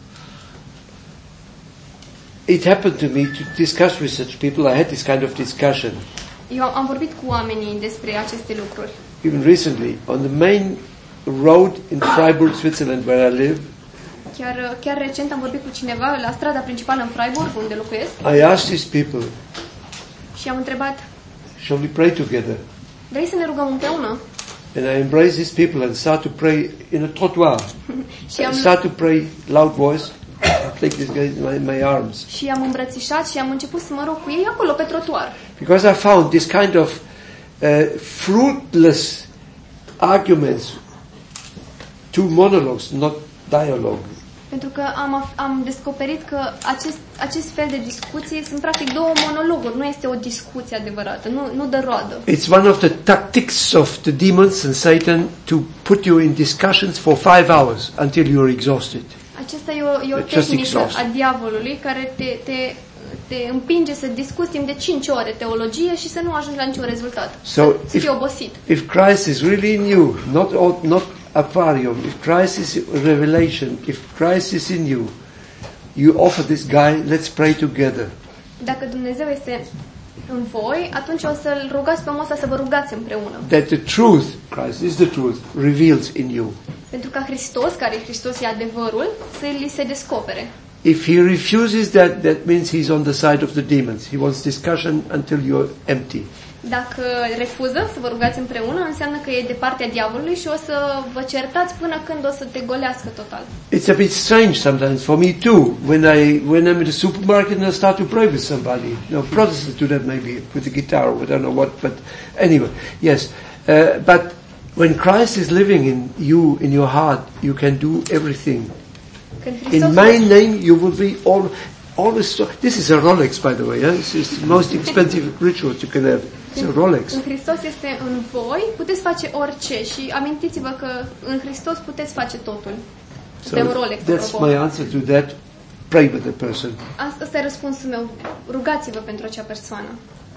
it happened to me to discuss with such people. I had this kind of discussion. Eu am vorbit cu oamenii despre aceste lucruri. Even recently, on the main road in Freiburg, Switzerland, where I live, Chiar, chiar recent am vorbit cu cineva la strada principală în Freiburg, unde locuiesc, I asked these people, și am întrebat, shall we pray together? vrei să ne rugăm împreună? And I embrace these people and start to pray in a trottoir. Și I am, start to pray loud voice, take this guy in my, in my arms. și am îmbrățișat și am început să mă rog cu ei acolo, pe trotuar. Because I found this kind of uh, fruitless arguments, two monologues, not dialogue. Pentru că am, af- am descoperit că acest, acest fel de discuții sunt practic două monologuri, nu este o discuție adevărată, nu, nu dă roadă. It's one of the tactics of the demons and Satan to put you in discussions for five hours until you are exhausted. Acesta e o, e o Just tehnică exhaust. a diavolului care te, te, te împinge să discuți timp de cinci ore teologie și să nu ajungi la niciun rezultat. So, să, să if- fii obosit. If Christ is really in you, not all, not aquarium, if Christ is revelation, if Christ is in you, you offer this guy, let's pray together. Dacă Dumnezeu este în voi, atunci o să-L rugați pe omul ăsta să vă rugați împreună. That the truth, Christ is the truth, reveals in you. Pentru ca Hristos, care e Hristos, e adevărul, să li se descopere. If he refuses that, that means he's on the side of the demons. He wants discussion until you're empty. Dacă refuză să vă rugați împreună, înseamnă că e de partea diavolului și o să vă certați până când o să te golească total. It's a bit strange sometimes for me too. When I when I'm in the supermarket and I start to pray with somebody. No, Protestants do that maybe with the guitar or I don't know what, but anyway, yes. Uh, but when Christ is living in you, in your heart, you can do everything. In my name, you will be all. Always so, this is a Rolex, by the way. Yeah? This is the most expensive ritual you can have. It's a Rolex. În Hristos este în voi, puteți face orice și amintiți-vă că în Hristos puteți face totul. Este un Rolex. That's my answer to that. Pray with the person. Asta e răspunsul meu. Rugați-vă pentru acea persoană.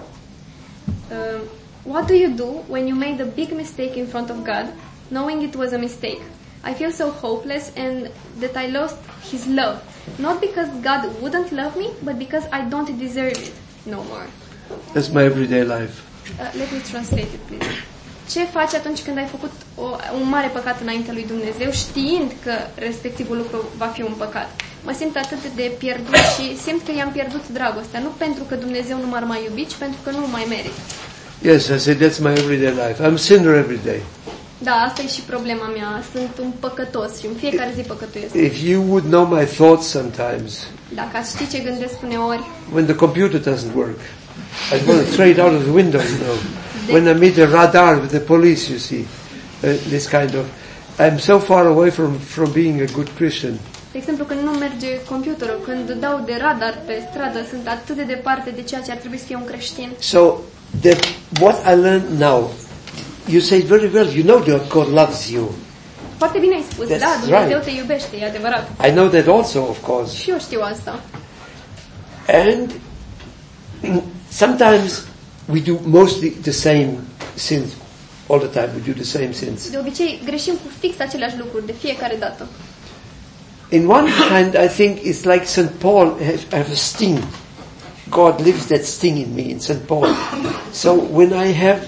Uh, what do you do when you made a big mistake in front of God, knowing it was a mistake? I feel so hopeless and that I lost His love. Not because God wouldn't love me, but because I don't deserve it no more. That's my everyday life. Uh, let me translate it, please. Ce faci atunci când ai făcut o, un mare păcat înaintea lui Dumnezeu, știind că respectivul lucru va fi un păcat? Mă simt atât de pierdut și simt că i-am pierdut dragostea, nu pentru că Dumnezeu nu m-ar mai iubi, ci pentru că nu mai merit. Yes, I say that's my everyday life. I'm a sinner every day. Da, asta e și problema mea. Sunt un păcătos și în fiecare zi păcătuiesc. If you would know my thoughts sometimes. Dacă ați ști ce gândesc uneori. When the computer doesn't work, I want to throw it out of the window, you know. When I meet a radar with the police, you see, uh, this kind of. I'm so far away from from being a good Christian. De exemplu, când nu merge computerul, când dau de radar pe stradă, sunt atât de departe de ceea ce ar trebui să fie un creștin. So, the, what I learned now. You say very well, you know that God loves you. Foarte bine ai spus, That's da, Dumnezeu right. te iubește, e adevărat. I know that also, of course. Și eu știu asta. And sometimes we do mostly the same sins. All the time we do the same sins. De obicei greșim cu fix aceleași lucruri de fiecare dată. In one hand, I think it's like Saint Paul has, has a sting. God lives that sting in me, in Saint Paul. So when I have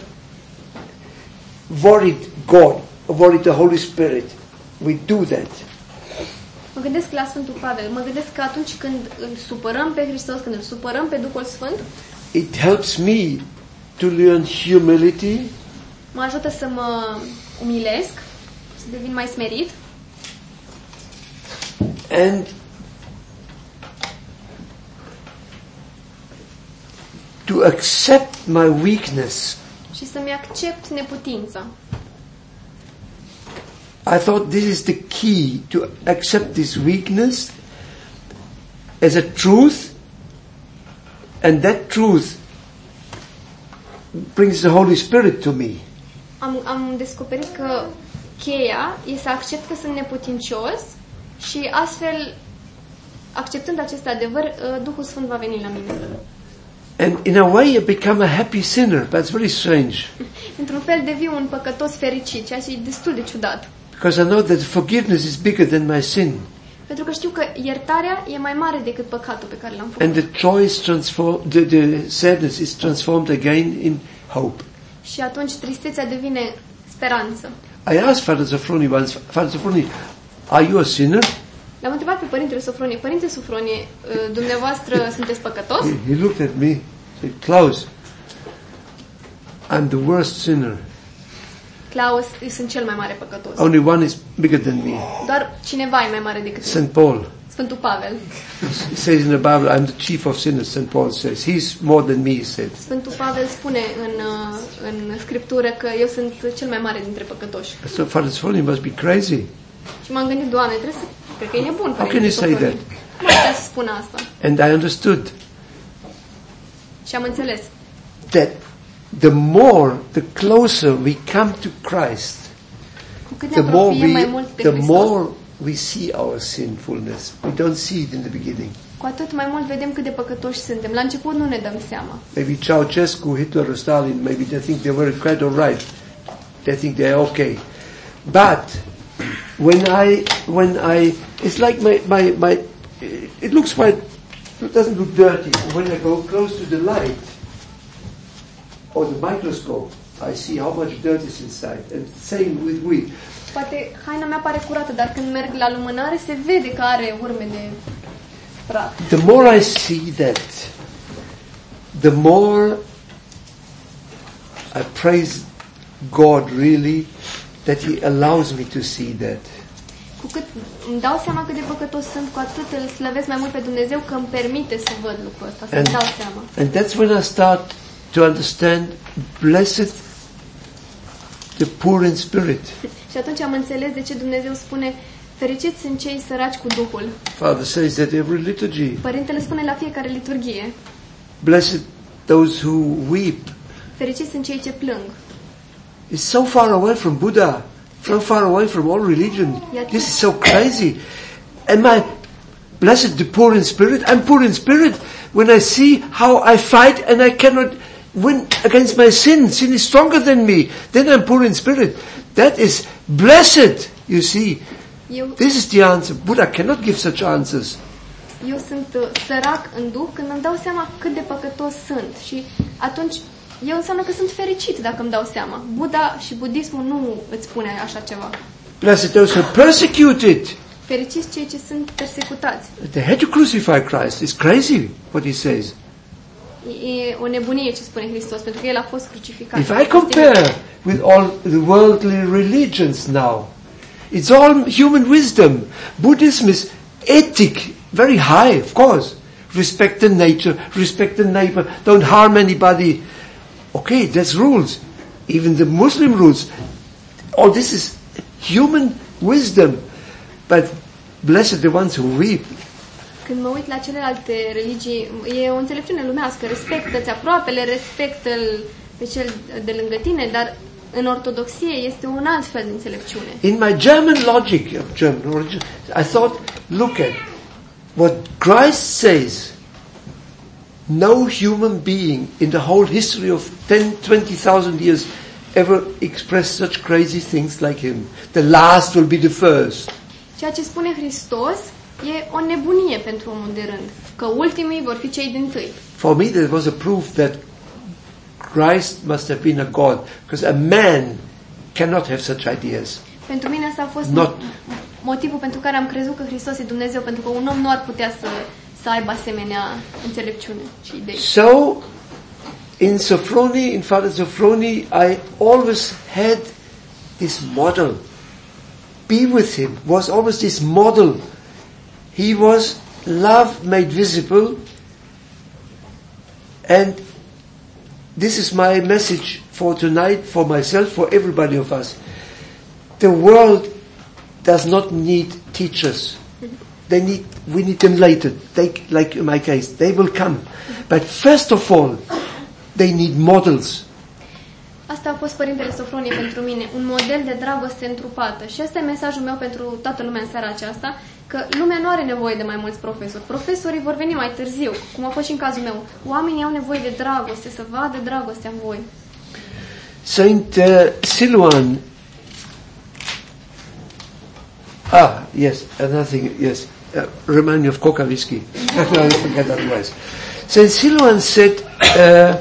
worried God, worried the Holy Spirit, we do that. Mă gândesc la Sfântul Pavel, mă gândesc că atunci când îl supărăm pe Hristos, când îl supărăm pe Duhul Sfânt, it helps me to learn humility. Mă ajută să mă umilesc, să devin mai smerit. And to accept my weakness. Și să-mi accept neputința. I thought this is the key, to accept this weakness as a truth, and that truth brings the Holy Spirit to me. Am, am descoperit că cheia e să accept că sunt neputincios și astfel, acceptând acest adevăr, Duhul Sfânt va veni la mine. And in a way I become a happy sinner. That's very strange. Într-un fel devii un păcătos fericit, ceea ce e destul de ciudat. Because I know that forgiveness is bigger than my sin. Pentru că știu că iertarea e mai mare decât păcatul pe care l-am făcut. And the joy is transformed, the, the sadness is transformed again in hope. Și atunci tristețea devine speranță. I asked Father Sophroni once, Father Sophroni, are you a sinner? L-am întrebat pe Părintele Sofronie, Părinte Sofronie, dumneavoastră sunteți păcătos? He looked at me, said, Klaus, I'm the worst sinner. Klaus, eu sunt cel mai mare păcătos. Only one is bigger than me. Doar cineva e mai mare decât mine. Saint Paul. Sfântul Pavel. He says in the Bible, I'm the chief of sinners, Saint Paul says. He's more than me, he said. Sfântul Pavel spune în, în Scriptură că eu sunt cel mai mare dintre păcătoși. So Father Sophroni must be crazy. Și m-am gândit, Doamne, trebuie să... Cred că e nebun. How can you say that? Cum putea să spună asta? And I understood Și am înțeles that the more, the closer we come to Christ, cu cât the ne more apropiem mai we, mult de the Hristos, more we see our sinfulness. We don't see it in the beginning. cu atât mai mult vedem cât de păcătoși suntem. La început nu ne dăm seama. Maybe Ceausescu, Hitler or Stalin, maybe they think they were quite all right. They think they are okay. But when I, when I, it's like my, my, my, it looks quite, it doesn't look dirty. When I go close to the light or the microscope, I see how much dirt is inside. And same with we. Poate haina mea pare curată, dar când merg la lumânare se vede că are urme de praf. The more I see that, the more I praise God really that He allows me to see that. Cu cât îmi dau seama cât de păcătos sunt, cu atât îl slăvesc mai mult pe Dumnezeu că îmi permite să văd lucrul ăsta, să-mi dau seama. And that's when I start to understand, blessed the poor in spirit. Și atunci am înțeles de ce Dumnezeu spune, fericiți sunt cei săraci cu Duhul. Father says that every liturgy. Părintele spune la fiecare liturghie, Blessed those who weep. fericiți sunt cei ce plâng. It's so far away from Buddha, so far away from all religion. This is so crazy. Am I blessed the poor in spirit? I'm poor in spirit when I see how I fight and I cannot win against my sin. Sin is stronger than me. Then I'm poor in spirit. That is blessed, you see. Eu, This is the answer. Buddha cannot give such answers. eu sunt uh, sărac în Duh când îmi dau seama cât de păcătos sunt. Și atunci eu înseamnă că sunt fericit dacă îmi dau seama. Buddha și budismul nu îți spune așa ceva. Blessed those who are persecuted. Fericiți cei ce sunt persecutați. They had to crucify Christ. It's crazy what he says. E o nebunie ce spune Hristos, pentru că El a fost crucificat. If I compare with all the worldly religions now, it's all human wisdom. Buddhism is ethic, very high, of course. Respect the nature, respect the neighbor, don't harm anybody. Okay, that's rules. Even the Muslim rules. All this is human wisdom. But blessed the ones who weep. Când mă uit la celelalte religii, e o înțelepciune lumească. Respectă-ți aproapele, respectă-l pe cel de lângă tine, dar în ortodoxie este un alt fel de înțelepciune. In my German logic, of German origin, I thought, look at what Christ says. No human being in the whole history of ten, twenty thousand years ever expressed such crazy things like him. The last will be the first. Ceea ce spune Hristos e o nebunie pentru omul de rând, că ultimii vor fi cei dintâi. For me, there was a proof that Christ must have been a God, because a man cannot have such ideas. Pentru mine asta a fost Not. motivul pentru care am crezut că Hristos e Dumnezeu, pentru că un om nu ar putea să, să aibă asemenea înțelepciune și idei. So, in Sophroni, in Father Sophroni, I always had this model. Be with him was always this model. He was love made visible, and this is my message for tonight, for myself, for everybody of us. The world does not need teachers. They need, we need them later. They, like in my case, they will come. But first of all, they need models. Asta a fost Părintele Sofronie pentru mine, un model de dragoste întrupată. Și asta e mesajul meu pentru toată lumea în seara aceasta, că lumea nu are nevoie de mai mulți profesori. Profesorii vor veni mai târziu, cum a fost și în cazul meu. Oamenii au nevoie de dragoste, să vadă dragostea în voi. Saint uh, Siluan. Ah, yes, another thing, yes. Uh, remind me of Kokavisky. I forget otherwise. Saint Siluan said, uh,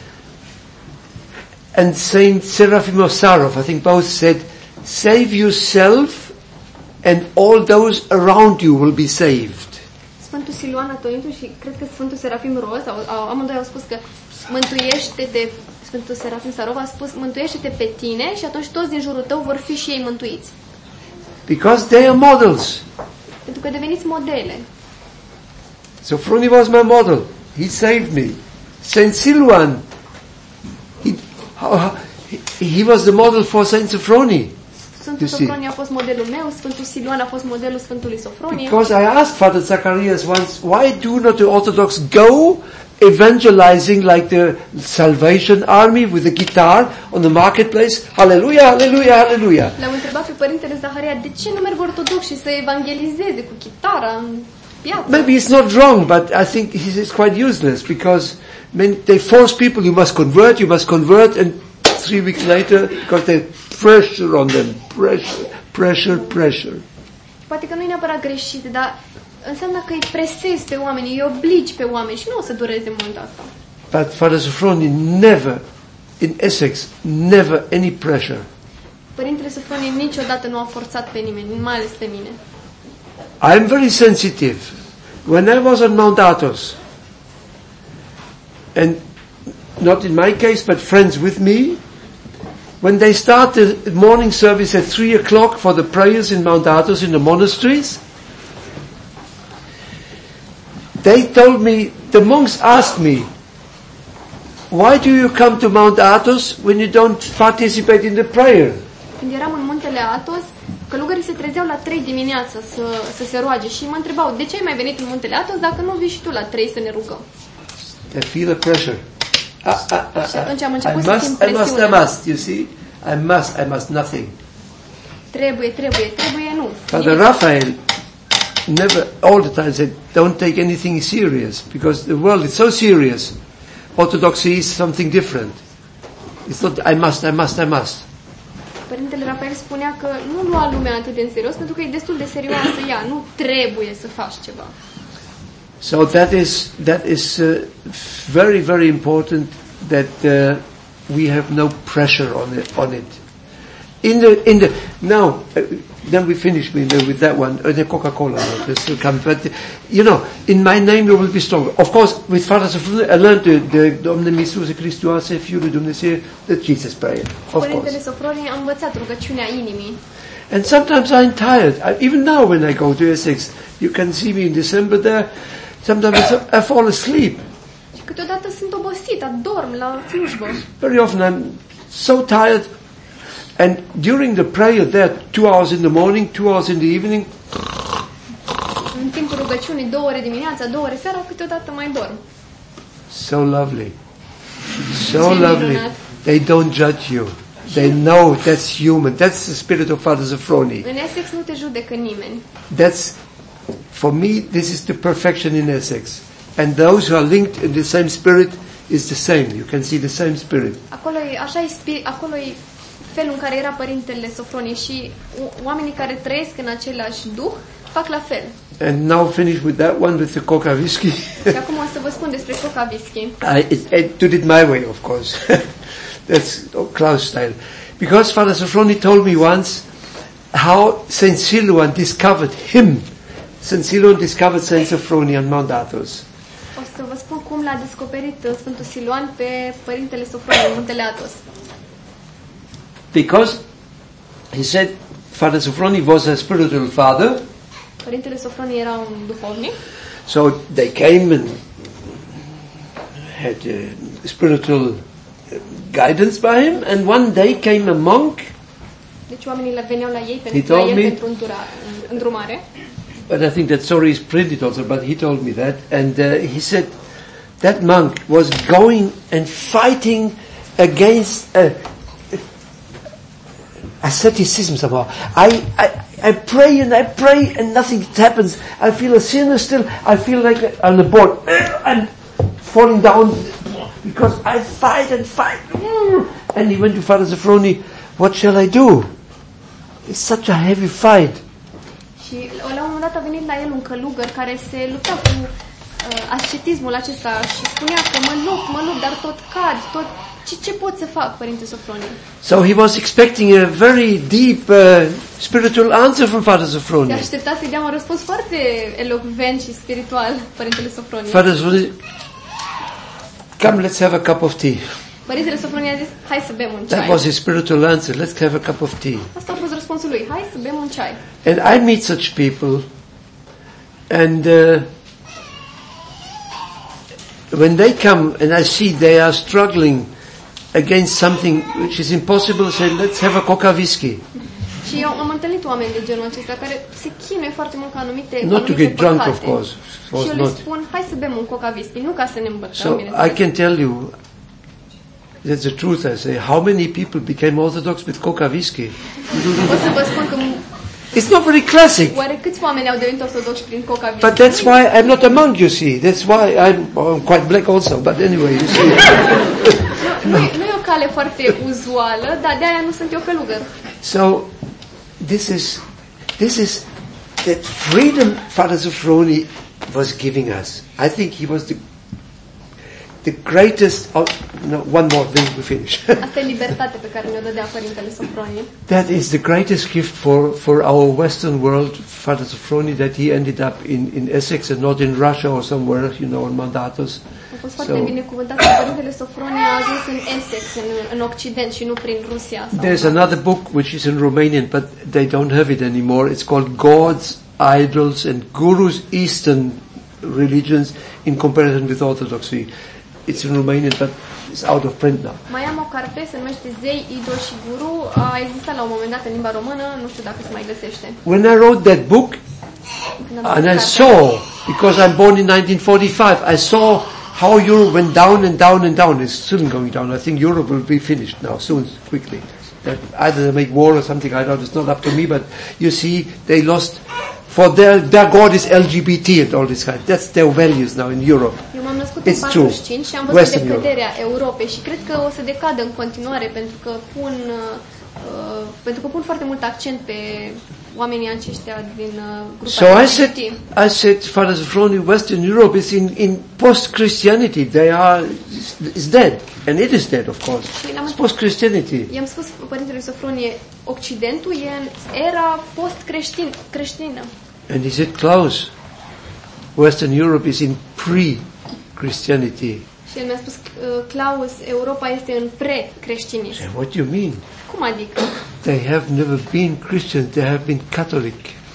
and Saint Seraphim of Sarov, I think both said, save yourself and all those around you will be saved. Sfântul Siluan Atointu și cred că Sfântul Serafim Roz, au, au, amândoi au spus că mântuiește-te, Sfântul Serafim Sarov a spus, mântuiește-te pe tine și atunci toți din jurul tău vor fi și ei mântuiți. Because they are models. Pentru că deveniți modele. So Fruni was my model. He saved me. Saint Siluan, he, he, he was the model for Saint Sophrony. Sfântul Sofronie a fost modelul meu, Sfântul Siluan a fost modelul Sfântului Sofronie. Because I asked Father Zacharias once, why do not the Orthodox go evangelizing like the Salvation Army with the guitar on the marketplace? Hallelujah, hallelujah, hallelujah. L-am întrebat pe Părintele Zaharia, de ce nu merg ortodoxi să evangelizeze cu chitara în piață? Maybe it's not wrong, but I think it's quite useless because when they force people, you must convert, you must convert, and three weeks later, because they pressure on them, pressure, pressure, pressure. Poate că nu e neapărat greșit, dar înseamnă că îi presezi pe oameni, îi obligi pe oameni și nu o să dureze mult asta. But Father Sophrony never, in Essex, never any pressure. Părintele Sofronie niciodată nu a forțat pe nimeni, mai ales pe mine. I'm very sensitive. When I was at Mount Athos, and not in my case, but friends with me, when they start the morning service at three o'clock for the prayers in Mount Athos in the monasteries, they told me, the monks asked me, why do you come to Mount Athos when you don't participate in the prayer? Când eram în muntele Athos, călugării se trezeau la trei dimineața să, să se roage și mă întrebau, de ce ai mai venit în muntele Athos dacă nu vii și tu la trei să ne rugăm? I feel the pressure. Ah, ah, ah, Și atunci am I început să simt must, I must, I presiunea. must, you see? I must, I must nothing. Trebuie, trebuie, trebuie, nu. Father Raphael never, all the time said, don't take anything serious, because the world is so serious. Orthodoxy is something different. It's not, I must, I must, I must. Părintele Rafael spunea că nu lua lumea atât de în serios, pentru că e destul de serioasă ea, nu trebuie să faci ceva. So that is, that is uh, very, very important that uh, we have no pressure on it, on it. In the, in the, now, uh, then we finish with, uh, with that one, uh, the Coca-Cola, no, this will come, but, uh, you know, in my name you will be stronger. Of course, with Father Sofronie, I learned the, the Domnul Iisuse Hristoase, Fiul lui Dumnezeu, the Jesus prayer, of Părintele course. Sofronie a învățat rugăciunea inimii. And sometimes I'm tired. I, even now when I go to Essex, you can see me in December there, sometimes I fall asleep. Și câteodată sunt obosită, dorm la slujbă. Very often I'm so tired. And during the prayer there, two hours in the morning, two hours in the evening, În timpul rugăciunii, două ore dimineața, două ore seara, câteodată mai dorm. so lovely. So Ce lovely. minunat. They don't judge you. They know that's human. That's the spirit of Father Sofronie. În Essex nu te judecă nimeni. That's, for me, this is the perfection in Essex. And those who are linked in the same spirit is the same. You can see the same spirit. Acolo e, așa e, spiri, acolo e felul în care era Părintele Sofronie și oamenii care trăiesc în același duh fac la fel. And now finish with that one, with the coca whiskey. Și acum o să vă spun despre coca whisky. I, it, I did it my way, of course. That's Klaus style. Because Father Sofronie told me once how Saint Silouan discovered him. Saint Silouan discovered Saint Sofronie on Mount Athos. O să vă spun cum l-a descoperit uh, Sfântul Siluan pe Părintele Sofronie în muntele Athos. Because he said Father Sofronie was a spiritual father. Părintele Sofronie era un duhovnic. So they came and had uh, spiritual uh, guidance by him. And one day came a monk. Deci oamenii le veneau la ei He pentru, la told el me- pentru îndura, îndrumare. But I think that story is printed also, but he told me that. And uh, he said that monk was going and fighting against uh, asceticism somehow. I, I, I pray and I pray and nothing happens. I feel a sinner still. I feel like on the board. I'm falling down because I fight and fight. And he went to Father Sofronie, what shall I do? It's such a heavy fight. Și la un moment dat a venit la el un călugăr care se lupta cu uh, ascetismul acesta și spunea că mă lupt, mă lupt, dar tot cad, tot... Ce, ce pot să fac, Părinte Sofronie? So he was expecting a very deep uh, spiritual answer from Father Se Sofronie. aștepta să-i dea un răspuns foarte elocvent și spiritual, Părintele Sofronie. Father Sofronie, come, let's have a cup of tea. Părintele Sofronie a zis, hai să bem un That ceai. was his spiritual answer. Let's have a cup of tea. Asta a fost răspunsul lui, hai să bem un ceai. And I meet such people, and uh, when they come and I see they are struggling against something which is impossible, I say, let's have a coca whiskey. Și eu am întâlnit oameni de genul acesta care se chinuie foarte mult ca anumite, Not to anumite get drunk, păcate. of course. Of course Și eu le not. spun, hai să bem un coca whisky, nu ca să ne îmbătăm. So I bineînțeles. can tell you, that's the truth, I say, how many people became Orthodox with coca whiskey? O să vă spun că It's not very classic. oare câți oameni au devenit ortodoxi prin coca whisky? But that's why I'm not a monk, you see. That's why I'm, well, I'm quite black also, but anyway, you see. Nu, e- nu e o cale foarte uzuală, dar de-aia nu sunt eu călugăr. So, this is, this is, that freedom Father Sofronie was giving us. I think he was the, the greatest, of, no, one more thing we finish. Asta e libertate pe care ne-o dădea Părintele Sofronie. That is the greatest gift for, for our Western world, Father Sofronie, that he ended up in, in Essex and not in Russia or somewhere, you know, on Mount Athos. fost foarte So- binecuvântat că Părintele Sofronie a ajuns în Essex, în, în Occident și nu prin Rusia. Sau There's another book which is in Romanian, but they don't have it anymore. It's called Gods, Idols and Gurus, Eastern Religions in Comparison with Orthodoxy. It's in Romanian, but it's out of print now. Mai am o carte, se numește Zei, Idol și Guru. A existat la un moment dat în limba română, nu știu dacă se mai găsește. When I wrote that book, Când am and I scris saw, cartea, because I'm born in nineteen forty-five, I saw how Europe went down and down and down. It's still going down. I think Europe will be finished now, soon, quickly. That either they make war or something, I don't know, it's not up to me, but you see, they lost, for their, their God is L G B T and all this kind. That's their values now in Europe. Eu m-am născut It's în true. patruzeci și cinci și am văzut Western decăderea Europei și cred că o să decadă în continuare pentru că pun uh, pentru că pun foarte mult accent pe oamenii aceștia din uh, grupa So I said, L G B T. I said, Father Sophroni, Western Europe is in, in post-Christianity. They are, is dead. And it is dead, of course. It's post-Christianity. I-am spus Părintele Sofronie, Occidentul e în era post-creștin, creștină. And he said, Klaus, Western Europe is in pre-Christianity. Și el mi-a spus, uh, Klaus, Europa este în pre-creștinism. And what do you mean? Cum adică? They have never been Christian, they have been Catholic.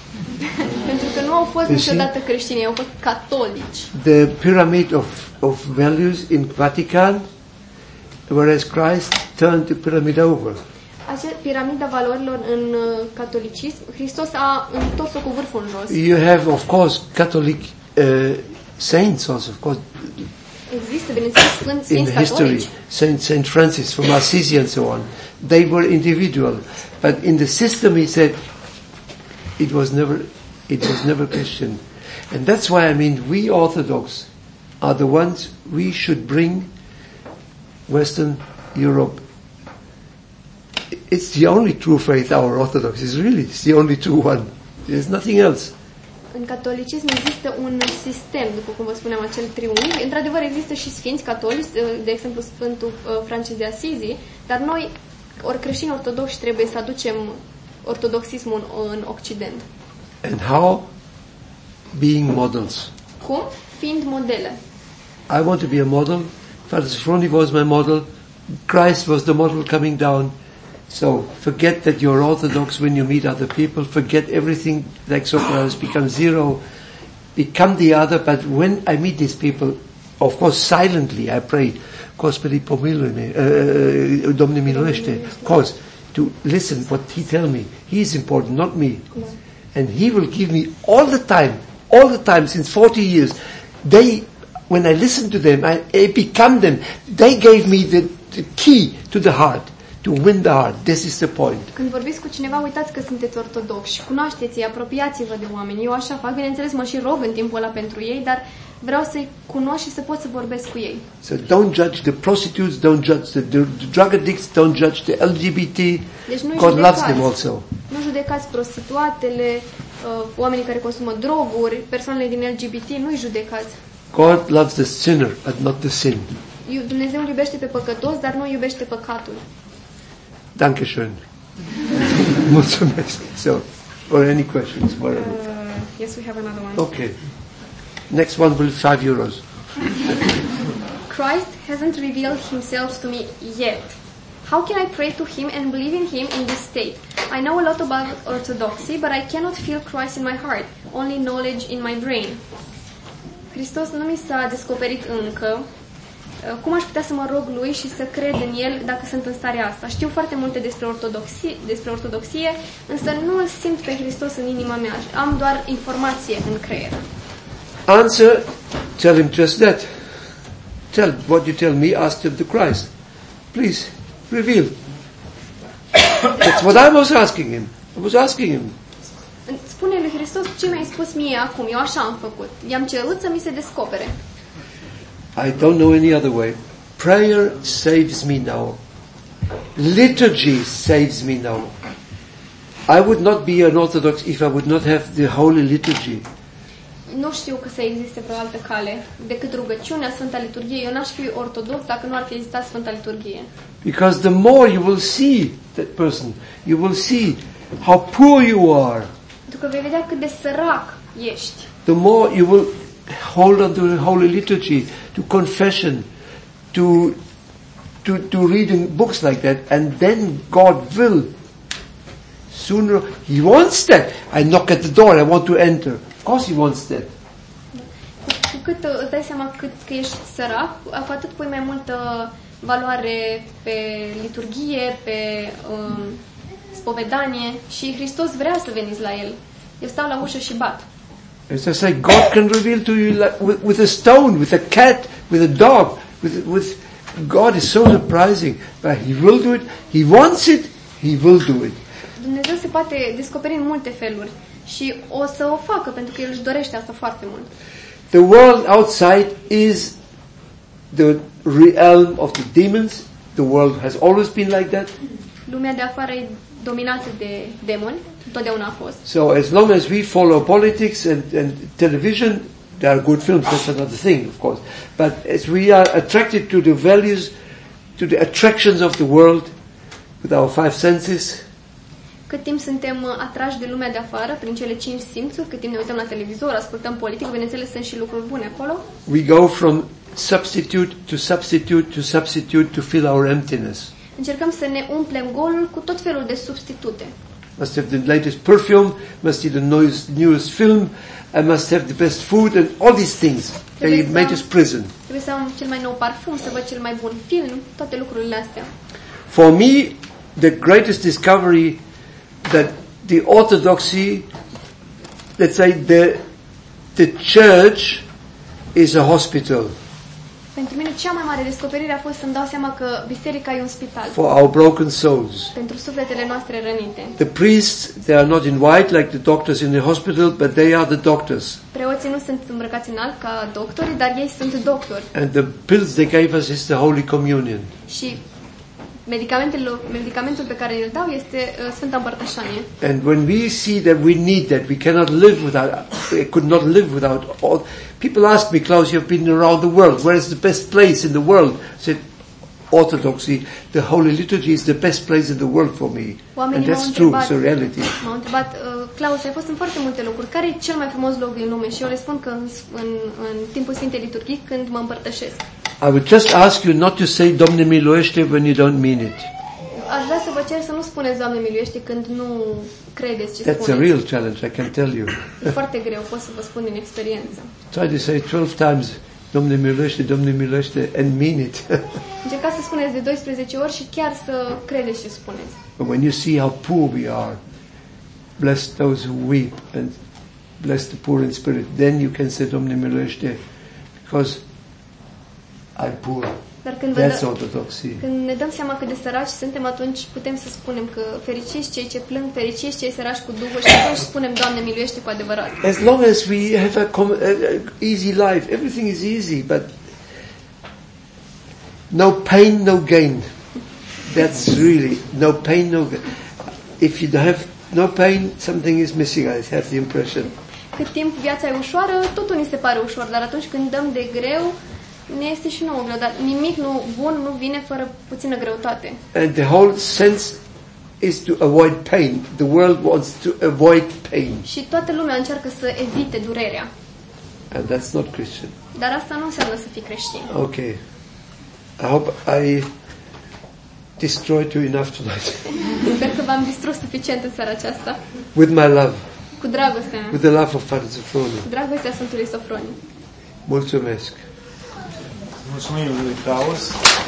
Pentru că nu au fost You see? niciodată creștini, au fost catolici. The pyramid of, of values in Vatican, whereas Christ turned the pyramid over. Acea piramida valorilor în uh, catolicism, Hristos a întors-o cu vârful în jos. You have, of course, Catholic uh, saints also, of course, Există, bineînțeles, sfânți in sfinți history, catolici. Saint Saint Francis from Assisi and so on. They were individual, but in the system, he said, it was never, it was never Christian, and that's why I mean we Orthodox are the ones we should bring Western Europe. It's the only true faith, our Orthodox is really it's the only true one. There's nothing else. În catolicism există un sistem, după cum vă spuneam, acel triunghi. Într-adevăr, există și sfinți catolici, de exemplu Sfântul Francis de Assisi, dar noi, ori creștini ortodoxi, trebuie să aducem ortodoxismul în, în Occident. And how? Being models. Cum? Fiind modele. I want to be a model. Father Sophroni was my model. Christ was the model coming down. So forget that you're Orthodox when you meet other people. Forget everything like Socrates. Become zero. Become the other. But when I meet these people, of course, silently I pray. Gospodи pomilujme, uh, Domne miluiește. Of course, to listen what he tell me. He is important, not me. And he will give me all the time, all the time since forty years. They, when I listen to them, I, I become them. They gave me the, the key to the heart, to win the heart. This is the point. Când vorbiți cu cineva, uitați că sunteți ortodoxi, cunoașteți-i, apropiați-vă de oameni. Eu așa fac, bineînțeles, mă și rog în timpul ăla pentru ei, dar vreau să-i cunosc și să pot să vorbesc cu ei. So don't judge the prostitutes, don't judge the, the, the drug addicts, don't judge the L G B T. Deci nu God loves them judecați, also. nu judecați prostituatele, uh, oamenii care consumă droguri, persoanele din L G B T, nu-i judecați. God loves the sinner, but not the sin. Dumnezeu îl iubește pe păcătos, dar nu iubește păcatul. Dankeschön. Mulțumesc. So, or any questions? Whatever. Uh, yes, we have another one. Okay. Next one will be five euros. Christ hasn't revealed himself to me yet. How can I pray to him and believe in him in this state? I know a lot about orthodoxy, but I cannot feel Christ in my heart, only knowledge in my brain. Hristos nu mi s-a descoperit încă. Cum aș putea să mă rog lui și să cred în el dacă sunt în starea asta? Știu foarte multe despre ortodoxie, despre ortodoxie, însă nu îl simt pe Hristos în inima mea. Am doar informație în creier. Answer, tell him just that. Tell what you tell me, ask him to Christ. Please, reveal. That's what I was asking him. I was asking him. Spune lui Hristos ce mi-ai spus mie acum, eu așa am făcut. I-am cerut să mi se descopere. I don't know any other way. Prayer saves me now. Liturgy saves me now. I would not be an Orthodox if I would not have the Holy Liturgy. Nu știu că să existe vreo altă cale decât rugăciunea, Sfânta Liturghie. Eu n-aș fi ortodox dacă nu ar fi existat Sfânta Liturghie. Because the more you will see that person, you will see how poor you are. Pentru că vei vedea cât de sărac ești. The more you will hold on to the Holy Liturgy, to confession, to to to reading books like that, and then God will sooner. He wants that. I knock at the door. I want to enter. Of course, He wants that. Cu cât uh, îți dai seama cât că ești sărac, cu atât pui mai multă valoare pe liturghie, pe um, spovedanie și Hristos vrea să veniți la El. Eu stau la ușă și bat. As I say, God can reveal to you like, with, with a stone, with a cat, with a dog, with with God is so surprising, but He will do it. He wants it. He will do it. Dumnezeu se poate descoperi în multe feluri și o să o facă pentru că El își dorește asta foarte mult. The world outside is the realm of the demons. The world has always been like that. Lumea de afară e dominată de demoni, întotdeauna a fost. So as long as we follow politics and, and television, there are good films, that's another thing, of course. But as we are attracted to the values, to the attractions of the world, with our five senses, Cât timp suntem uh, atrași de lumea de afară, prin cele cinci simțuri, cât timp ne uităm la televizor, ascultăm politică, bineînțeles sunt și lucruri bune acolo, we go from substitute to substitute to substitute to fill our emptiness. încercăm să ne umplem golul cu tot felul de substitute. Must have the latest perfume, must see the newest, newest film, and must have the best food, and all these things. They made us prison. Trebuie să am cel mai nou parfum, să văd cel mai bun film, toate lucrurile astea. For me, the greatest discovery that the orthodoxy, let's say the the church is a hospital. Pentru mine cea mai mare descoperire a fost să-mi dau seama că biserica e un spital. For our broken souls. Pentru sufletele noastre rănite. The priests, they are not in white like the doctors in the hospital, but they are the doctors. Preoții nu sunt îmbrăcați în alb ca doctori, dar ei sunt doctori. And the pills they gave us is the Holy Communion. Și medicamentul, medicamentul pe care îl dau este uh, Sfânta Împărtășanie. And when we see that we need that, we cannot live without, we could not live without all. People ask me, Klaus, you've been around the world. Where is the best place in the world? I said, Orthodoxy, the Holy Liturgy is the best place in the world for me. Oamenii and that's true, it's a reality. M-au întrebat, uh, Klaus, ai fost în foarte multe locuri. Care e cel mai frumos loc din lume? Și eu le spun că în, în, în timpul Sfintei Liturghii, când mă împărtășesc. I would just ask you not to say Doamne miluiește when you don't mean it. Aș vrea să vă cer să nu spuneți Doamne miluiește când nu credeți ce That's spuneți. a real challenge, I can tell you. E foarte greu, pot să vă spun din experiență. Try to say twelve times Doamne miluiește, Doamne miluiește and mean it. Încercați să spuneți de doisprezece ori și chiar să credeți ce spuneți. But when you see how poor we are, bless those who weep and bless the poor in spirit, then you can say Doamne miluiește, because I'm poor. Dar când, That's dă, orthodoxy. când ne dăm seama cât de săraci suntem, atunci putem să spunem că fericiți cei ce plâng, fericiți cei săraci cu Duhul și atunci spunem Doamne miluiește cu adevărat. As long as we have a, com- a, a easy life, everything is easy, but no pain, no gain. That's really no pain, no gain. If you have no pain, something is missing. I have the impression. Cât timp viața e ușoară, totul ni se pare ușor, dar atunci când dăm de greu, ne este și nouă greu, dar nimic nu bun nu vine fără puțină greutate. And the whole sense is to avoid pain. The world wants to avoid pain. Și toată lumea încearcă să evite durerea. And that's not Christian. Dar asta nu înseamnă să fii creștin. Okay. I hope I destroyed you enough tonight. Sper că v-am distrus suficient în seara aceasta. With my love. Cu dragostea mea. With the love of Father Sophroni. Cu dragostea Sfântului Sofroni. Mulțumesc. Mulțumim lui Klaus.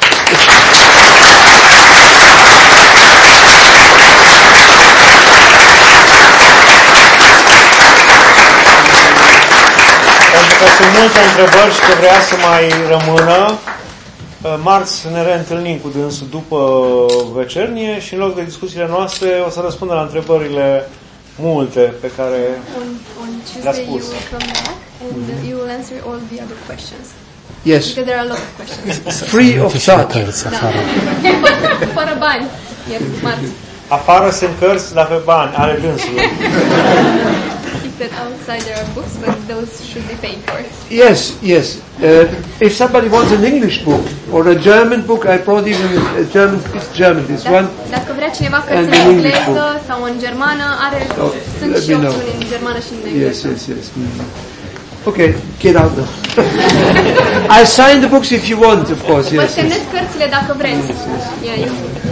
Pentru că sunt multe întrebări și că vrea să mai rămână, marți ne reîntâlnim cu dânsul după vecernie și în loc de discuțiile noastre o să răspundă la întrebările multe pe care On, on le-a Tuesday you spus. will come back and mm-hmm. you will answer all the other questions. Yes. Because there are a lot of questions. Free of charge. Da. Fără bani. Iar marți. Afară sunt cărți, dar pe bani, ale dânsului. He said outside there are books, but those should be paid for. Yes, yes. Uh, if somebody wants an English book or a German book, I brought even a German. It's German. This Dacă, one. dacă vrea cineva cărți And în in English engleză book. sau în germană, are, Oh, sunt let și me know. opțiuni în germană și în Yes, engleză. yes, yes. Mm. Okay, get out now. I sign the books if you want, of course. Vă Yes. semnez cărțile dacă vreți. Yeah, you-